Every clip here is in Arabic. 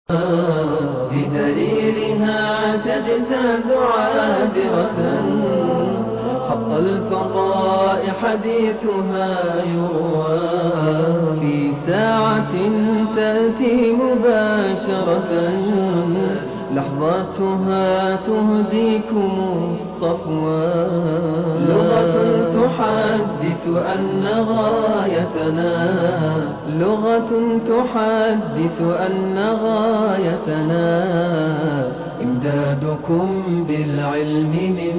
بدليلها تجتاز عابرة خط الفضاء حديثها يروى في ساعة تأتي مباشرة لحظاتها تهديكم الصفوى لغة تحدث أن غايتنا إمدادكم بالعلم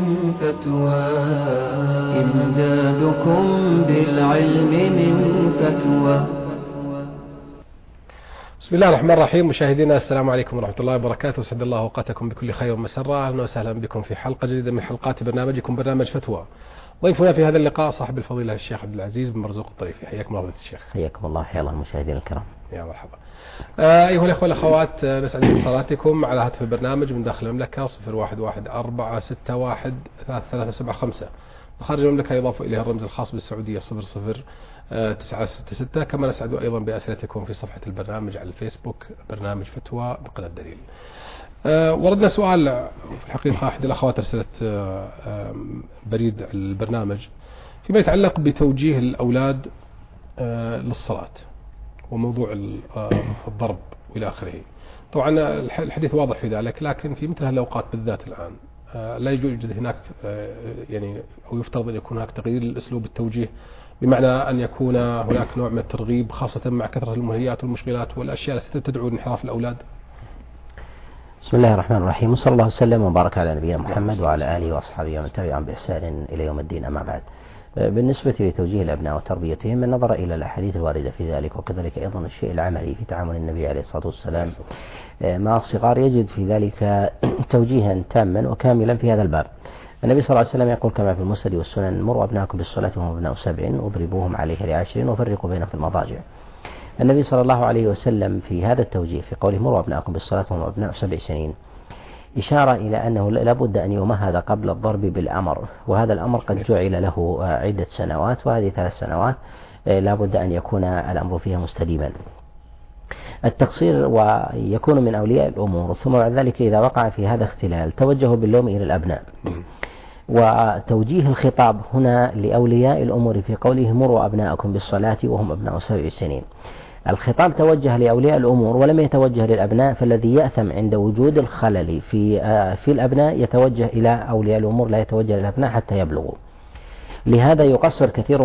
من فتوى. بسم الله الرحمن الرحيم. مشاهدينا السلام عليكم ورحمة الله وبركاته. سعد الله أوقاتكم بكل خير ومسرة. أهلا وسهلا بكم في حلقة جديدة من حلقات برنامجكم برنامج فتوى. ضيفنا في هذا اللقاء صاحب الفضيلة الشيخ عبد العزيز بن مرزوق الطريفي. حياكم الله الشيخ. حياكم الله. حيا الله المشاهدين الكرام. يا مرحبا. أيها الأخوة والأخوات، نسعد باتصالاتكم على هاتف البرنامج من داخل المملكة 0114633375. وخارج المملكة يضاف إليها الرمز الخاص بالسعودية 00966. كما نسعد أيضا بأسئلتكم في صفحة البرنامج على الفيسبوك برنامج فتوى بقناة دليل. وردنا سؤال في الحقيقة أحد الأخوات أرسلت بريد البرنامج فيما يتعلق بتوجيه الأولاد للصلاة وموضوع الضرب وإلى آخره. طبعا الحديث واضح في ذلك، لكن في مثل الأوقات بالذات الآن لا يوجد هناك يعني أو يفترض أن يكون هناك تغيير للأسلوب التوجيه، بمعنى أن يكون هناك نوع من الترغيب خاصة مع كثرة الملهيات والمشغلات والأشياء التي تدعو لانحراف الأولاد. بسم الله الرحمن الرحيم، وصلى الله وسلم وبارك على نبينا محمد وعلى آله وأصحابه ومن تبعهم بإحسان إلى يوم الدين. أما بعد، بالنسبة لتوجيه الأبناء وتربيتهم النظر إلى الأحاديث الواردة في ذلك، وكذلك أيضا الشيء العملي في تعامل النبي عليه الصلاة والسلام مع الصغار، يجد في ذلك توجيها تاما وكاملا في هذا الباب. النبي صلى الله عليه وسلم يقول كما في المسند والسنن: مروا أبناءكم بالصلاة وهم أبناء 7 واضربوهم عليها ل10 وفرقوا بينهم في المضاجع. النبي صلى الله عليه وسلم في هذا التوجيه في قوله مروا أبناءكم بالصلاة وهم أبناء 7 سنين إشارة إلى أنه لابد أن يمهد قبل الضرب بالأمر، وهذا الأمر قد جعل له عدة سنوات، وهذه 3 سنوات لابد أن يكون الأمر فيها مستديما. التقصير ويكون من أولياء الأمور، ثم بعد ذلك إذا وقع في هذا اختلال توجهوا باللوم إلى الأبناء. وتوجيه الخطاب هنا لأولياء الأمور في قوله مروا أبناءكم بالصلاة وهم أبناء 7 سنين، الخطاب توجه لأولياء الأمور ولم يتوجه للأبناء، فالذي يأثم عند وجود الخلل في الأبناء يتوجه إلى أولياء الأمور، لا يتوجه للأبناء حتى يبلغوا. لهذا يقصر كثير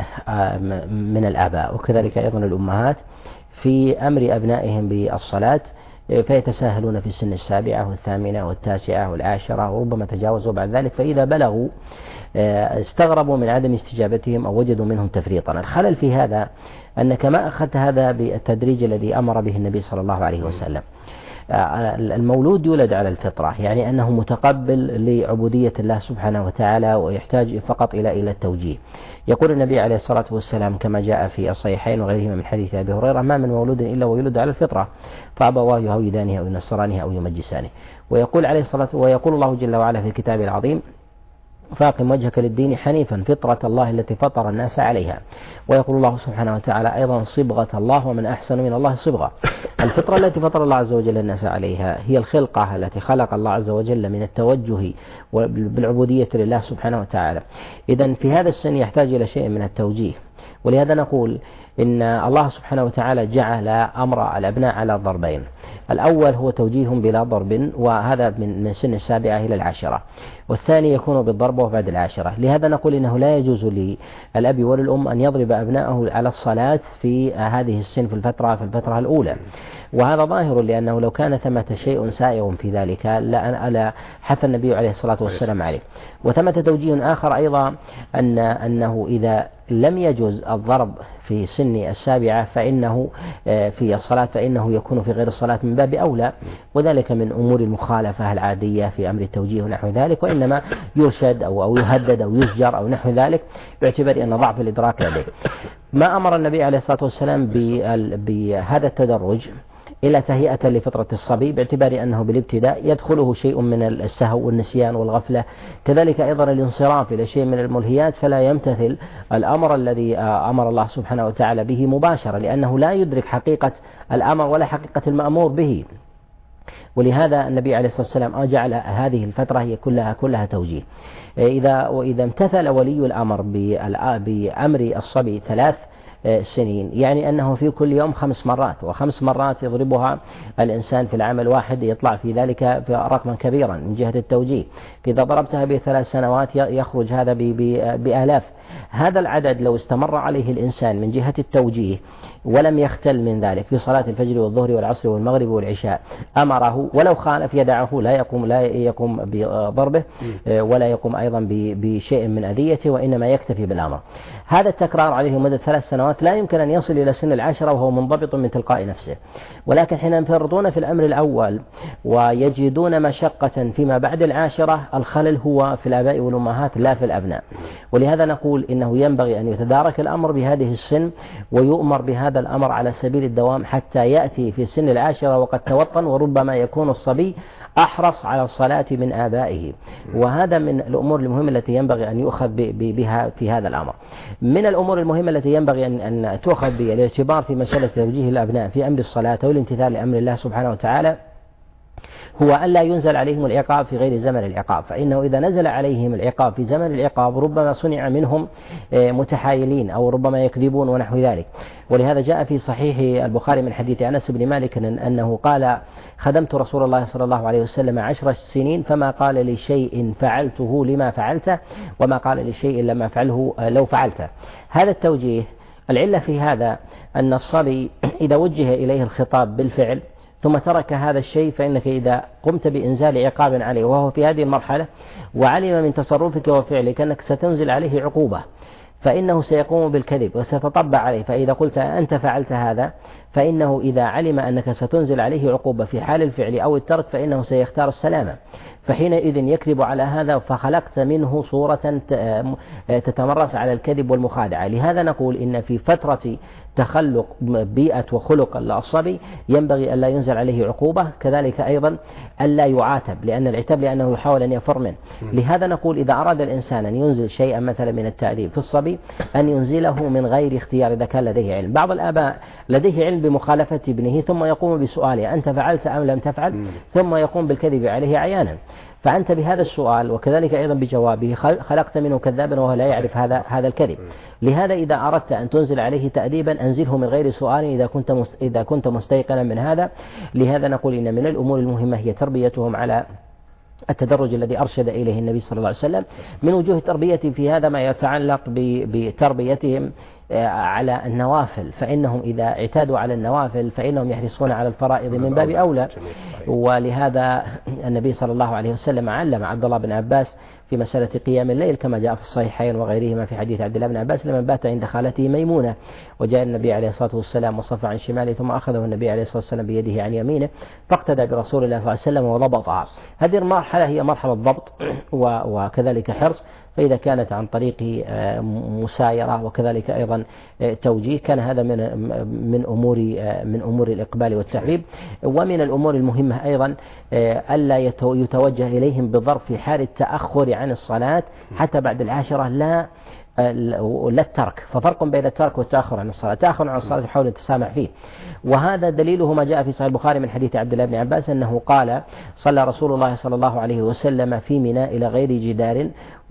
من الآباء وكذلك أيضا الأمهات في أمر أبنائهم بالصلاة، فيتساهلون في سن 7 و8 و9 و10 وربما تجاوزوا بعد ذلك، فإذا بلغوا استغربوا من عدم استجابتهم أو وجدوا منهم تفريطا. الخلل في هذا أنك ما أخذت هذا بالتدريج الذي أمر به النبي صلى الله عليه وسلم. المولود يولد على الفطرة، يعني أنه متقبل لعبودية الله سبحانه وتعالى ويحتاج فقط إلى التوجيه. يقول النبي عليه الصلاة والسلام كما جاء في الصحيحين وغيرهما من حديث أبي هريرة: ما من مولود إلا ويولد على الفطرة فأبواه يهودانه أو ينصرانه أو يمجسانه. ويقول الله جل وعلا في كتابه العظيم: فاقم وجهك للدين حنيفا فطرة الله التي فطر الناس عليها. ويقول الله سبحانه وتعالى أيضا: صبغة الله ومن أحسن من الله صبغة. الفطرة التي فطر الله عز وجل الناس عليها هي الخلقة التي خلق الله عز وجل من التوجه بالعبودية لله سبحانه وتعالى. إذن في هذا السن يحتاج إلى شيء من التوجيه، ولهذا نقول إن الله سبحانه وتعالى جعل أمر الأبناء على ضربين: الأول هو توجيههم بلا ضرب، وهذا من سن 7 إلى 10، والثاني يكون بالضرب وبعد 10. لهذا نقول إنه لا يجوز للأب وللأم أن يضرب أبنائه على الصلاة في هذه السن في الفترة الأولى، وهذا ظاهر، لأنه لو كان ثمة شيء سائغ في ذلك لا حث النبي عليه الصلاة والسلام عليه. وثمة توجيه آخر أيضا أنه إذا لم يجوز الضرب في سن 7 فإنه في الصلاة فإنه يكون في غير الصلاة من باب أولى، وذلك من أمور المخالفة العادية في أمر التوجيه ونحو ذلك، وإنما يرشد أو يهدد أو يزجر أو نحو ذلك باعتبار أن ضعف الإدراك لديه. ما أمر النبي عليه الصلاة والسلام بهذا التدرج إلى تهيئة لفطرة الصبي، باعتبار أنه بالابتداء يدخله شيء من السهو والنسيان والغفلة، كذلك أيضا الانصراف إلى شيء من الملهيات، فلا يمتثل الأمر الذي أمر الله سبحانه وتعالى به مباشرة، لأنه لا يدرك حقيقة الأمر ولا حقيقة المأمور به. ولهذا النبي عليه الصلاة والسلام جعل هذه الفترة هي كلها توجيه. وإذا امتثل ولي الأمر بأمر الصبي 3 سنين، يعني أنه في كل يوم 5 مرات، و5 مرات يضربها الإنسان في العام الواحد يطلع في ذلك رقما كبيرا من جهة التوجيه. إذا ضربتها ب3 سنوات يخرج هذا بآلاف. هذا العدد لو استمر عليه الإنسان من جهة التوجيه ولم يختل من ذلك في صلاة الفجر والظهر والعصر والمغرب والعشاء، أمره ولو خالف يدعه، لا يقوم بضربه ولا يقوم أيضا بشيء من أذيته، وإنما يكتفي بالأمر. هذا التكرار عليه مدة 3 سنوات لا يمكن أن يصل إلى سن 10 وهو منضبط من تلقاء نفسه. ولكن حين ينفرطون في الأمر الأول ويجدون مشقة فيما بعد 10، الخلل هو في الآباء والأمهات لا في الأبناء. ولهذا نقول إنه ينبغي أن يتدارك الأمر بهذه السن ويؤمر بهذا الأمر على سبيل الدوام حتى يأتي في سن 10 وقد توطن، وربما يكون الصبي أحرص على الصلاة من آبائه. وهذا من الأمور المهمة التي ينبغي أن يؤخذ بها في هذا الأمر. من الأمور المهمة التي ينبغي أن تؤخذ بالاعتبار في مسألة توجيه الأبناء في أمر الصلاة والامتثال لأمر الله سبحانه وتعالى هو ألا ينزل عليهم العقاب في غير زمن العقاب، فإنه إذا نزل عليهم العقاب في زمن العقاب ربما صنع منهم متحايلين أو ربما يكذبون ونحو ذلك. ولهذا جاء في صحيح البخاري من حديث أنس بن مالك أنه قال: خدمت رسول الله صلى الله عليه وسلم 10 سنين فما قال لي شيء فعلته لما فعلته، وما قال لي شيء لما فعله لو فعلته. هذا التوجيه العلة في هذا أن الصبي إذا وجه إليه الخطاب بالفعل ثم ترك هذا الشيء، فإنك إذا قمت بإنزال عقاب عليه وهو في هذه المرحلة وعلم من تصرفك وفعلك أنك ستنزل عليه عقوبة، فإنه سيقوم بالكذب وستطبع عليه. فإذا قلت أنت فعلت هذا، فإنه إذا علم أنك ستنزل عليه عقوبة في حال الفعل أو الترك فإنه سيختار السلامة، فحينئذ يكذب على هذا، فخلقت منه صورة تتمرس على الكذب والمخادعة. لهذا نقول إن في فترة تخلق بيئة وخلق الصبي ينبغي ألا ينزل عليه عقوبة، كذلك أيضا ألا يعاتب، لأن العتاب لأنه يحاول أن يفر منه. لهذا نقول إذا أراد الإنسان أن ينزل شيئا مثلا من التأديب في الصبي أن ينزله من غير اختيار إذا كان لديه علم. بعض الآباء لديه علم بمخالفة ابنه ثم يقوم بسؤاله أنت فعلت أم لم تفعل، ثم يقوم بالكذب عليه عيانا. فأنت بهذا السؤال وكذلك أيضا بجوابه خلقت منه كذابا وهو لا يعرف هذا الكذب. لهذا إذا أردت أن تنزل عليه تأديبا أنزله من غير سؤال إذا كنت مستيقنا من هذا. لهذا نقول إن من الأمور المهمة هي تربيتهم على التدرج الذي أرشد إليه النبي صلى الله عليه وسلم. من وجوه التربية في هذا ما يتعلق بتربيتهم على النوافل، فإنهم إذا اعتادوا على النوافل فإنهم يحرصون على الفرائض من باب أولى. ولهذا النبي صلى الله عليه وسلم علم عبد الله بن عباس في مسألة قيام الليل كما جاء في الصحيحين وغيرهما في حديث عبد الله بن عباس لما بات عند خالته ميمونة، وجاء النبي عليه الصلاة والسلام وصف عن شماله ثم أخذه النبي عليه الصلاة والسلام بيده عن يمينه فاقتدى برسول الله صلى الله عليه وسلم وضبطها. هذه المرحلة هي مرحلة ضبط وكذلك حرص. فإذا كانت عن طريق مسايرة وكذلك أيضا توجيه كان هذا من أمور الإقبال والتحبيب. ومن الأمور المهمة أيضا ألا يتوجه إليهم بضرب في حال التأخر عن الصلاة حتى بعد 10 لا الترك. ففرق بين الترك والتأخر عن الصلاة. تأخر عن الصلاة يحاول التسامح فيه، وهذا دليله ما جاء في صحيح البخاري من حديث عبد الله بن عباس أنه قال صلى رسول الله صلى الله عليه وسلم في منى إلى غير جدار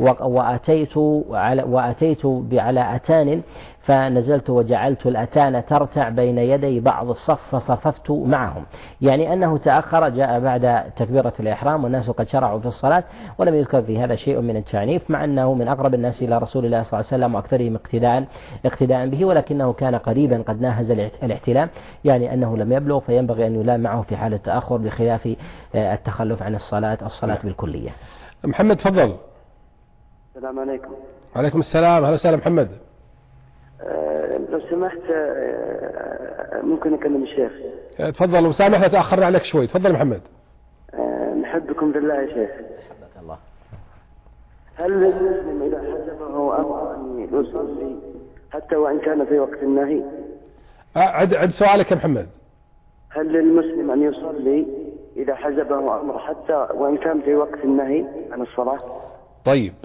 وأتيت على أتان فنزلت وجعلت الأتان ترتع بين يدي بعض الصف فصففت معهم، يعني أنه تأخر جاء بعد تكبيرة الإحرام والناس قد شرعوا في الصلاة، ولم يذكر في هذا شيء من التعنيف مع أنه من أقرب الناس إلى رسول الله صلى الله عليه وسلم وأكثرهم اقتداء به، ولكنه كان قريبا قد ناهز الاحتلام، يعني أنه لم يبلغ فينبغي أن يلام معه في حال التأخر بخلاف التخلف عن الصلاة بالكلية. محمد تفضل. السلام عليكم. وعليكم السلام، هلا وسهلا محمد. لو سمحت ممكن أكلم الشيخ؟ تفضل وسامحنا تأخرنا عليك شوي. تفضل محمد. نحبكم بالله يا شيخ. حبك الله. هل للمسلم إذا حجبه أمر أن يصلي حتى وإن كان في وقت النهي؟ عد سؤالك يا محمد. هل للمسلم أن يصلي إذا حجبه أمر حتى وإن كان في وقت النهي عن الصلاة؟ طيب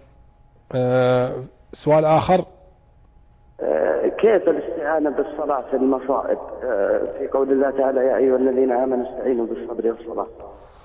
سؤال آخر. كيف الاستعانة بالصلاة في المصائب في قول الله تعالى يا أيها الذين آمنوا استعينوا بالصبر والصلاة؟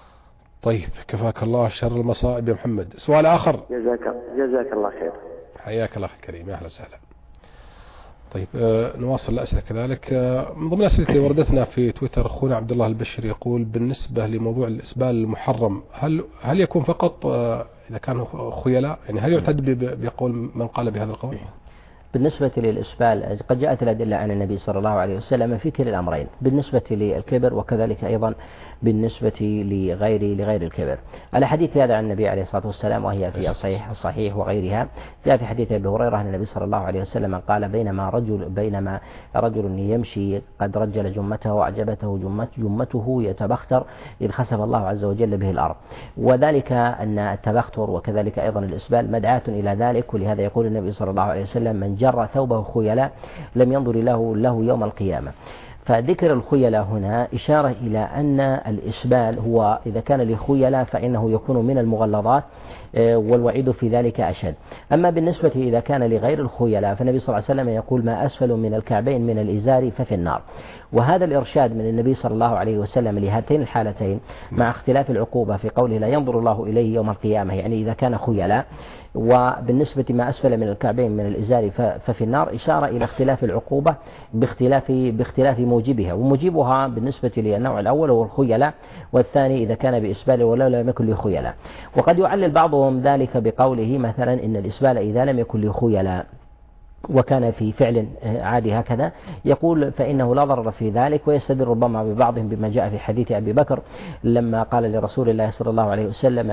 طيب كفاك الله شر المصائب يا محمد. سؤال آخر. جزاك الله خير. حياك الله الكريم، يا أهلا وسهلا. طيب نواصل الأسئلة كذلك. من ضمن الأسئلة اللي وردتنا في تويتر أخونا عبد الله البشري يقول بالنسبة لموضوع الإسبال المحرم هل يكون فقط إذا كان خيلاء، يعني هل يعتد بقول من قال بهذا القول؟ بالنسبة للإسبال قد جاءت الأدلة عن النبي صلى الله عليه وسلم في كلا الأمرين، بالنسبة للكبر وكذلك أيضا بالنسبة لغير الكبر. الحديث هذا عن النبي عليه الصلاة والسلام وهي في الصحيح وغيرها. جاء في حديث أبي هريرة أن النبي صلى الله عليه وسلم قال بينما رجل يمشي قد رجل جمته وأعجبته جمته يتبختر إذ خسف الله عز وجل به الأرض، وذلك أن التبختر وكذلك أيضا الإسبال مدعاة إلى ذلك. ولهذا يقول النبي صلى الله عليه وسلم من جر ثوبه خيلاء لم ينظر له يوم القيامة. فذكر الخيلاء هنا إشارة إلى أن الإسبال هو إذا كان لخيلاء فإنه يكون من المغلظات والوعيد في ذلك أشد. أما بالنسبة إذا كان لغير الخيلاء فالنبي صلى الله عليه وسلم يقول ما أسفل من الكعبين من الإزار ففي النار. وهذا الإرشاد من النبي صلى الله عليه وسلم لهاتين الحالتين مع اختلاف العقوبة في قوله لا ينظر الله إليه يوم القيامة، يعني إذا كان خيلاء، وبالنسبة ما أسفل من الكعبين من الإزار ففي النار، إشارة إلى اختلاف العقوبة باختلاف موجبها. وموجبها بالنسبة للنوع الأول هو الخيلاء، والثاني إذا كان بإسبال ولو لم يكن لخيلاء. وقد يعلل بعضهم ذلك بقوله مثلا إن الإسبال إذا لم يكن لخيلاء وكان في فعل عادي هكذا يقول فإنه لا ضرر في ذلك، ويستدل ربما ببعضهم بما جاء في حديث أبي بكر لما قال لرسول الله صلى الله عليه وسلم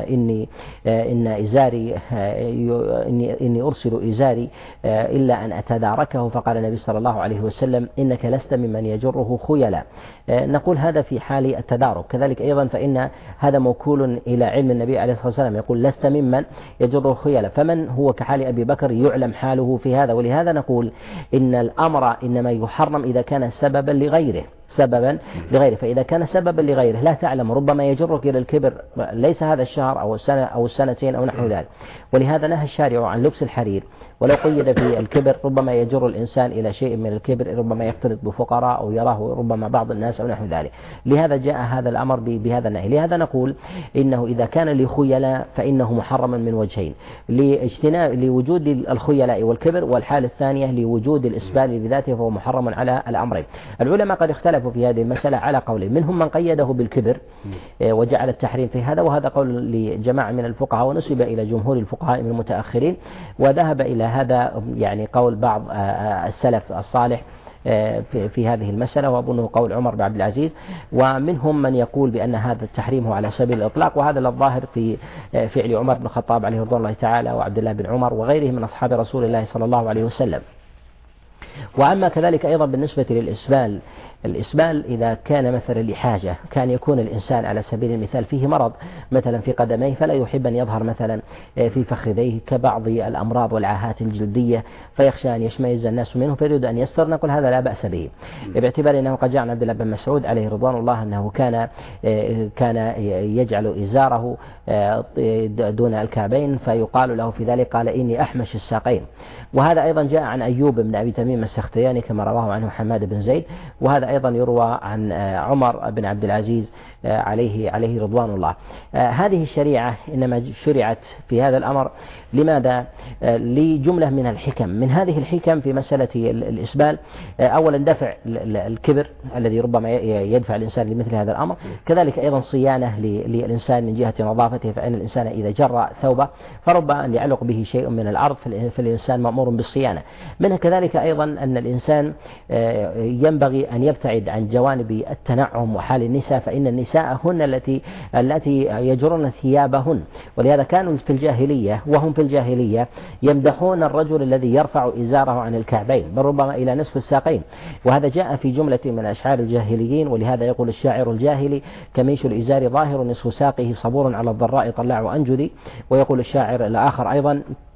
إني أرسل إزاري إلا أن أتداركه، فقال النبي صلى الله عليه وسلم إنك لست ممن يجره خيلا. نقول هذا في حال التدارك. كذلك أيضا فإن هذا موكول إلى علم النبي عليه الصلاة والسلام يقول لست ممن يجره خيلا، فمن هو كحال أبي بكر يعلم حاله في هذا. ولهذا نقول إن الأمر إنما يحرم إذا كان سببا لغيره، فإذا كان سببا لغيره لا تعلم ربما يجرك إلى الكبر ليس هذا الشهر أو السنة أو السنتين أو نحو ذلك. ولهذا نهى الشارع عن لبس الحرير، ولو قيد في الكبر ربما يجر الإنسان إلى شيء من الكبر، ربما يختلط بفقراء أو يراه ربما بعض الناس أو نحو ذلك. لهذا جاء هذا الأمر بهذا النهي. لهذا نقول إنه إذا كان لخيلاء فإنه محرما من وجهين، لوجود الخيلاء والكبر، والحالة الثانية لوجود الإسبال بذاته فهو محرم على الأمرين. العلماء قد اختلفوا في هذه المسألة على قولين، منهم من قيده بالكبر وجعل التحريم في هذا، وهذا قول لجماعة من الفقهاء ونسب إلى جمهور الفقهاء من المتأخرين، وذهب إلى هذا يعني قول بعض السلف الصالح في هذه المسألة، وأظنه قول عمر بن عبد العزيز. ومنهم من يقول بأن هذا التحريم هو على سبيل الإطلاق، وهذا الظاهر في فعل عمر بن الخطاب عليه رضوان الله تعالى وعبد الله بن عمر وغيرهم من أصحاب رسول الله صلى الله عليه وسلم. وأما كذلك أيضا بالنسبة للإسبال، الإسبال إذا كان مثلا لحاجة، كان يكون الإنسان على سبيل المثال فيه مرض مثلا في قدميه فلا يحب أن يظهر مثلا في فخذيه كبعض الأمراض والعاهات الجلدية فيخشى أن يشمئز الناس منه فيريد أن يستر، نقول هذا لا بأس به، باعتبار أنه قد جاء عن عبد الله بن مسعود عليه رضوان الله أنه كان يجعل إزاره دون الكعبين فيقال له في ذلك قال إني أحمش الساقين. وهذا أيضا جاء عن أيوب بن أبي تميم السختياني كما رواه عنه حماد بن زيد، وهذا أيضا يروى عن عمر بن عبد العزيز عليه رضوان الله. هذه الشريعة إنما شرعت في هذا الأمر لماذا؟ لجملة من الحكم. من هذه الحكم في مسألة الإسبال أولا دفع الكبر الذي ربما يدفع الإنسان لمثل هذا الأمر، كذلك أيضا صيانة للإنسان من جهة نظافته، فإن الإنسان إذا جر ثوبه فربما أن يعلق به شيء من الأرض فالإنسان مأمور بالصيانة. منها كذلك أيضا أن الإنسان ينبغي أن يبتعد عن جوانب التنعم وحال النساء، فإن النساء هن التي يجرن ثيابهن، ولهذا كانوا في الجاهلية وهم في الجاهلية يمدحون الرجل الذي يرفع إزاره عن الكعبين بل ربما إلى نصف الساقين، وهذا جاء في جملة من أشعار الجاهليين. ولهذا يقول الشاعر الجاهلي كميش الإزار ظاهر نصف ساقه صبور على الضراء طلع أنجدي. ويقول الشاعر الآخر أيضا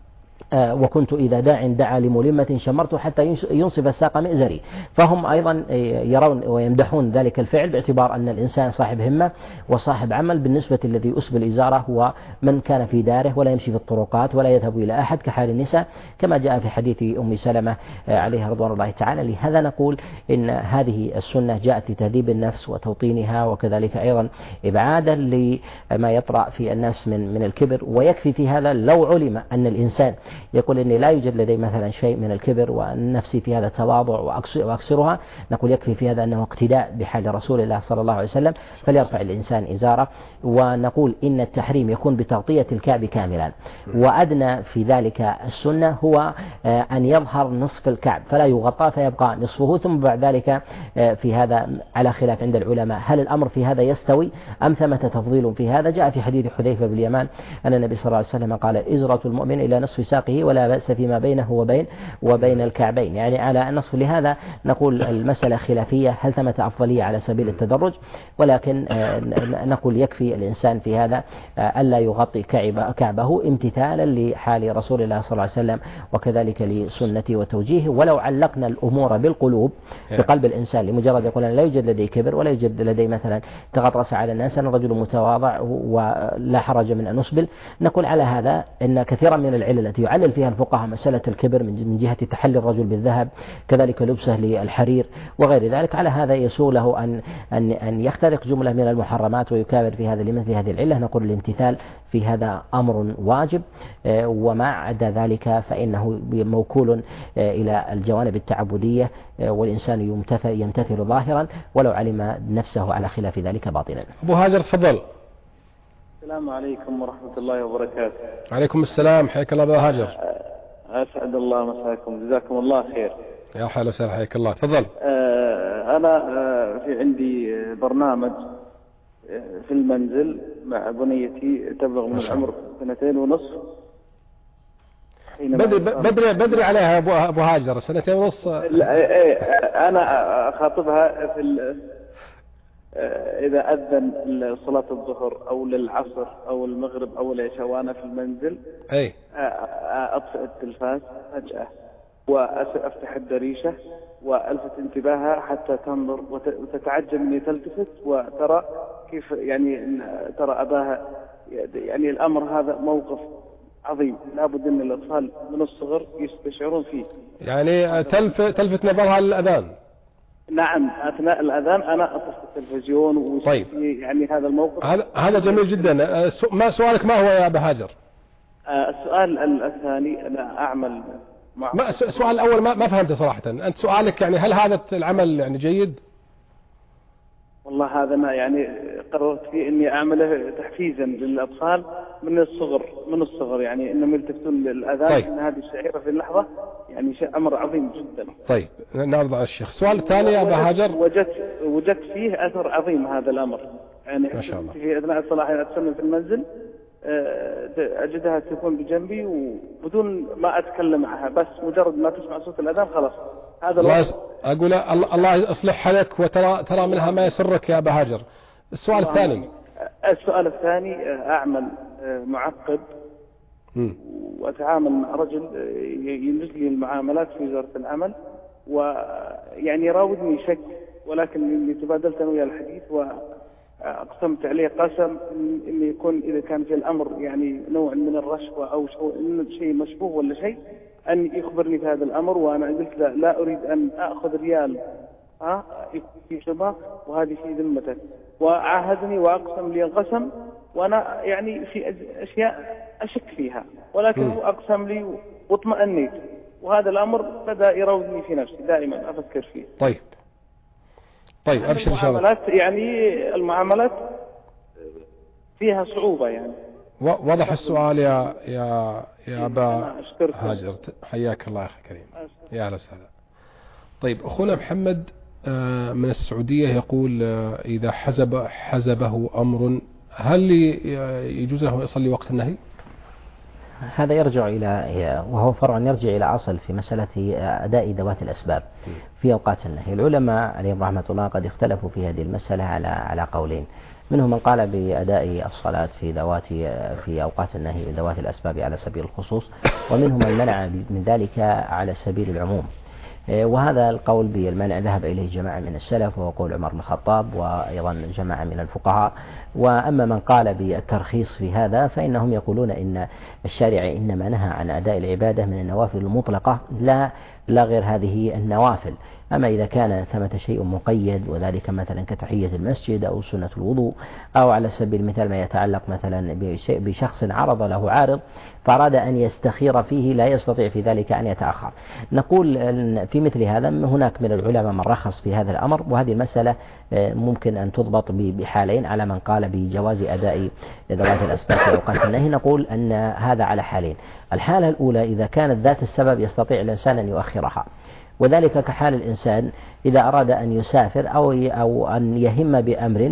وكنت إذا داع دعا لملمة شمرت حتى ينصف الساق مئزري. فهم أيضا يرون ويمدحون ذلك الفعل باعتبار أن الإنسان صاحب همة وصاحب عمل. بالنسبة الذي أسبل إزاره هو من كان في داره ولا يمشي في الطرقات ولا يذهب إلى أحد كحال النساء كما جاء في حديث أم سلمة عليها رضوان الله تعالى. لهذا نقول إن هذه السنة جاءت لتهذيب النفس وتوطينها وكذلك أيضا إبعادا لما يطرأ في الناس من الكبر. ويكفي في هذا لو علم أن الإنسان يقول إني لا يوجد لدي مثلا شيء من الكبر والنفسي في هذا التواضع وأكسرها، نقول يكفي في هذا أنه اقتداء بحال رسول الله صلى الله عليه وسلم فليرفع الإنسان إزاره. ونقول إن التحريم يكون بتغطية الكعب كاملا، وأدنى في ذلك السنة هو أن يظهر نصف الكعب فلا يغطى فيبقى نصفه. ثم بعد ذلك في هذا على خلاف عند العلماء هل الأمر في هذا يستوي أم ثمة تفضيل في هذا. جاء في حديث حذيفة بن اليمان أن النبي صلى الله عليه وسلم قال إزرة المؤمن إلى نصف ساقه ولا بأس فيما بينه وبين الكعبين، يعني على النصف. لهذا نقول المسألة خلافية هل ثمة أفضلية على سبيل التدرج، ولكن نقول يكفي الإنسان في هذا ألا يغطي كعبه امتثالا لحال رسول الله صلى الله عليه وسلم وكذلك لسنته وتوجيهه. ولو علقنا الأمور بالقلوب بقلب الإنسان لمجرد يقول لا يوجد لدي كبر ولا يوجد لدي مثلا تغطرس على الناس، أنا رجل متواضع ولا حرج من أن أسبل، نقول على هذا إن كثيرا من العلل التي يعلل فيها الفقهاء مسألة الكبر من جهة تحلي الرجل بالذهب كذلك لبسه للحرير وغير ذلك، على هذا يسوء له أن يخترق جملة من المحرمات ويكابر في هذا لمثل هذه العلة. نقول الامتثال في هذا أمر واجب، وما عدا ذلك فإنه موكول إلى الجوانب التعبدية، والإنسان يمتثل ظاهرا ولو علم نفسه على خلاف ذلك باطنا. أبو هاجر تفضل. السلام عليكم ورحمة الله وبركاته. عليكم السلام، حياك الله أبو هاجر. أسعد الله مساكم، جزاكم الله خير. يا حال وسهلا، حياك الله، تفضل. أنا في عندي برنامج في المنزل مع بنيتي تبلغ من العمر 2.5 سنين. بدري عليها أبو هاجر 2.5 سنين. أنا أخاطبها في إذا أذن صلاة الظهر أو للعصر أو المغرب أو العشاء وأنا في المنزل أطفئ التلفاز فجأة وأفتح الدريشة وألفت انتباهها حتى تنظر وتتعجب مني تلتفت وترى كيف يعني ترى أباها. يعني الأمر هذا موقف عظيم لابد أن الأطفال من الصغر يستشعرون فيه. يعني تلفت نظرها للأذان. نعم، أثناء الأذان أنا أطفئ التلفزيون. طيب. يعني هذا الموقف هذا جميل جدا. ما سؤالك ما هو يا أبا هاجر؟ السؤال الثاني، أنا أعمل السؤال الأول ما فهمته صراحة. أنت سؤالك يعني هل هذا العمل يعني جيد؟ والله هذا أنا يعني قررت فيه إني أعمله تحفيزا للأطفال من الصغر يعني إنهم يلتفتون للأذان. طيب. إن هذه الشعيرة في اللحظة يعني شيء أمر عظيم جدا. طيب نعرض على الشيخ. السؤال الثاني يا أبا هاجر. وجدت فيه أثر عظيم هذا الأمر. يعني ما شاء الله. في أثناء الصلاة أتسمى في المنزل أجدها تكون بجنبي وبدون ما أتكلم معها، بس مجرد ما تسمع صوت الأذان خلاص هذا أقول الله يصلح حالك وترى منها ما يسرك يا أبا هاجر. السؤال الثاني أعمل معقد وأتعامل مع رجل ينجز لي المعاملات في وزارة العمل، ويعني يراودني شك، ولكن تبادلت أنا وياه الحديث وأقسمت عليه قسم إن يكون إذا كان في الأمر يعني نوع من الرشوة أو شيء مشبوه ولا شيء أن يخبرني في هذا الأمر. وأنا قلت لا أريد أن أخذ ريال في شبه وهذه في ذمتك، وعاهدني وأقسم لي القسم، وأنا يعني في أشياء أشك فيها، ولكن هو أقسم لي واطمأنيت، وهذا الأمر بدأ يراودني في نفسي دائما أفكر فيه. طيب أبشر إن شاء الله. يعني المعاملات فيها صعوبة يعني. واضح السؤال يا أبا هاجر، حياك الله يا أخي كريم. يا أهلا وسهلا. طيب أخونا محمد من السعودية يقول إذا حزبه أمر هل يجوز له يصلي وقت النهي؟ هذا يرجع وهو فرع يرجع إلى أصل في مسألة أداء ذوات الأسباب في أوقات النهي. العلماء عليهم رحمة الله قد اختلفوا في هذه المسألة على قولين. منهم من قال بأداء الصلاة في أوقات النهي ذوات الأسباب على سبيل الخصوص، ومنهم من منع من ذلك على سبيل العموم. وهذا القول بالمنع ذهب إليه جماعة من السلف، وهو قول عمر بن الخطاب وأيضا جماعة من الفقهاء. وأما من قال بالترخيص في هذا فإنهم يقولون إن الشارع إنما نهى عن أداء العبادة من النوافل المطلقة لا غير هذه النوافل. أما إذا كان ثمة شيء مقيد، وذلك مثلا كتحية المسجد أو سنة الوضوء، أو على سبيل المثال ما يتعلق مثلا بشخص عرض له عارض فأراد أن يستخير فيه لا يستطيع في ذلك أن يتأخر، نقول في مثل هذا هناك من العلماء من رخص في هذا الأمر، وهذه المسألة ممكن أن تضبط بحالين على من قال بجواز أداء ذوات الأسباب في أوقات النهي. نقول أن هذا على حالين: الحالة الأولى إذا كانت ذات السبب يستطيع الإنسان أن يؤخرها، وذلك كحال الإنسان إذا أراد أن يسافر أو أن يهم بأمر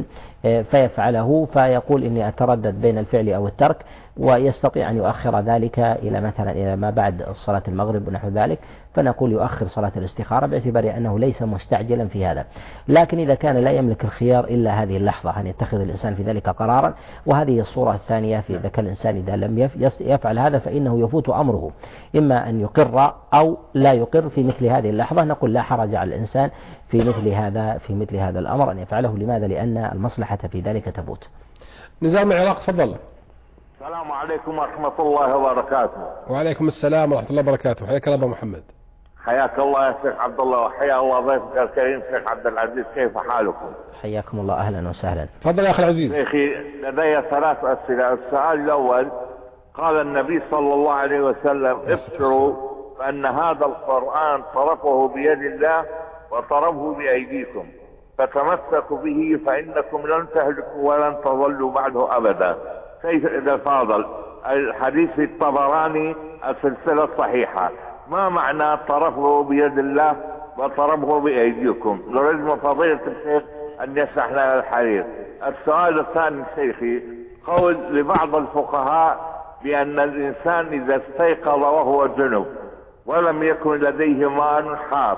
فيفعله، فيقول إني أتردد بين الفعل أو الترك، ويستطيع أن يؤخر ذلك إلى مثلا إلى ما بعد صلاة المغرب ونحو ذلك، فنقول يؤخر صلاة الاستخارة باعتبار أنه ليس مستعجلا في هذا. لكن إذا كان لا يملك الخيار إلا هذه اللحظة أن يتخذ الإنسان في ذلك قرارا، وهذه الصورة الثانية في إذا كان الإنسان إذا لم يفعل هذا فإنه يفوت أمره، إما أن يقر أو لا يقر في مثل هذه اللحظة، نقول لا حرج على الإنسان في مثل هذا الأمر أن يفعله. لماذا؟ لأن المصلحة في ذلك تفوت. نزام العراق، تفضل. السلام عليكم ورحمة الله وبركاته. وعليكم السلام ورحمة الله وبركاته. حياك الله أبو محمد. حياك الله يا شيخ عبد الله، وحيا الله ضيفك الكريم شيخ عبد العزيز، كيف حالكم؟ حياكم الله، أهلا وسهلا. تفضل يا أخي العزيز. شيخي لدي 3 أسئلة. السؤال الأول: قال النبي صلى الله عليه وسلم: ابشروا فأن هذا القرآن طرفه بيد الله وطرفه بأيديكم، فتمسكوا به فإنكم لن تهلكوا ولن تضلوا بعده أبدا. كيف إذا فاضل الحديث في الطبراني السلسلة الصحيحة، ما معنى طرفه بيد الله وطرفه بأيديكم؟ نريد من فضيلة الشيخ أن يشرح لنا الحديث. السؤال الثاني شيخي: قول لبعض الفقهاء بأن الإنسان إذا استيقظ وهو جنب ولم يكن لديه ماء حار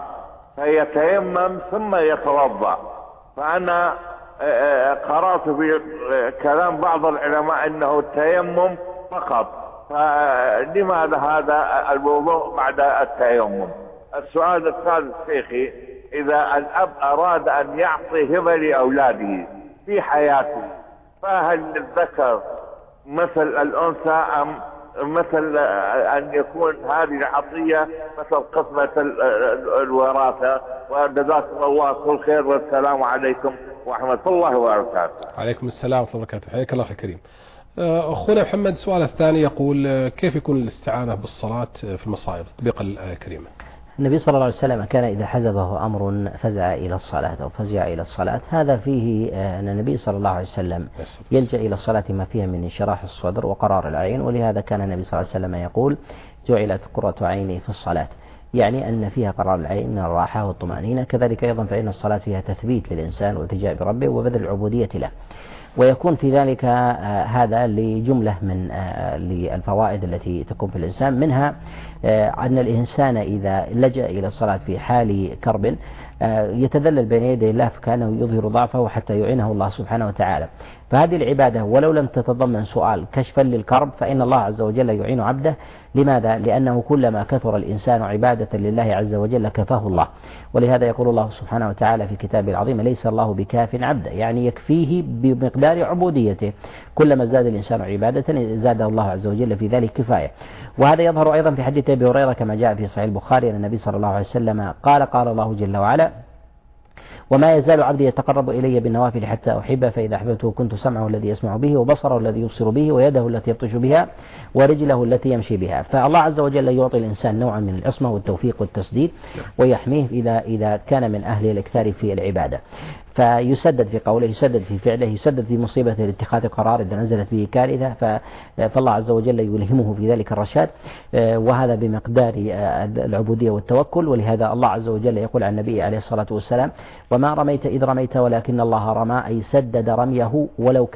فيتيمم ثم يتوضأ، فأنا قرأت في كلام بعض العلماء أنه التيمم فقط، فلماذا هذا الوضوء بعد التيمم؟ السؤال الثالث شيخي: إذا الأب أراد أن يعطي هبة لأولاده في حياته، فهل للذكر مثل الأنثى أم مثل أن يكون هذه العطية مثل قسمة الوراثة؟ وجزاكم الله كل خير، والسلام عليكم ورحمة الله وبركاته. عليكم السلام ورحمة الله وبركاته. حياك الله أخي الكريم. أخونا محمد السؤال الثاني يقول: كيف يكون الاستعانة بالصلاة في المصائب تطبيق الآية الكريمة؟ النبي صلى الله عليه وسلم كان إذا حزبه أمر فزع إلى الصلاة أو فزع إلى الصلاة. هذا فيه أن النبي صلى الله عليه وسلم يلجأ إلى الصلاة ما فيها من انشراح الصدر وقرار العين، ولهذا كان النبي صلى الله عليه وسلم يقول: جعلت قرة عيني في الصلاة، يعني أن فيها قرار العين من الراحة والطمأنينة. كذلك أيضا فإن الصلاة فيها تثبيت للإنسان والتجاء بربه وبذل العبودية له، ويكون في ذلك هذا لجملة من الفوائد التي تكون في الإنسان، منها أن الإنسان إذا لجأ إلى الصلاة في حال كرب يتذلل بين يدي الله، فكانه يظهر ضعفه حتى يعينه الله سبحانه وتعالى. فهذه العبادة ولو لم تتضمن سؤال كشفا للكرب فإن الله عز وجل يعين عبده. لماذا؟ لأنه كلما كثر الإنسان عبادة لله عز وجل كفاه الله، ولهذا يقول الله سبحانه وتعالى في كتابه العظيم: ليس الله بكاف عبده، يعني يكفيه بمقدار عبوديته. كلما ازداد الإنسان عبادة زاده الله عز وجل في ذلك كفاية. وهذا يظهر أيضا في حديث أبي هريرة كما جاء في صحيح البخاري أن النبي صلى الله عليه وسلم قال الله جل وعلا: وما يزال عبدي يتقرب إلي بالنوافل حتى أحبه، فإذا أحببته كنت سمعه الذي يسمع به وبصره الذي يبصر به ويده التي يبطش بها ورجله التي يمشي بها. فالله عز وجل يعطي الإنسان نوعا من العصمة والتوفيق والتسديد، ويحميه إذا كان من أهل الإكثار في العبادة. فيسدد في قوله، يسدد في فعله، يسدد في مصيبته لاتخاذ قرار إذا نزلت به كارثة، فالله عز وجل يلهمه في ذلك الرشاد، وهذا بمقدار العبودية والتوكل. ولهذا الله عز وجل يقول عن النبي عليه الصلاة والسلام: وما رميت إذ رميت ولكن الله رمى، أي سدد رميه ولو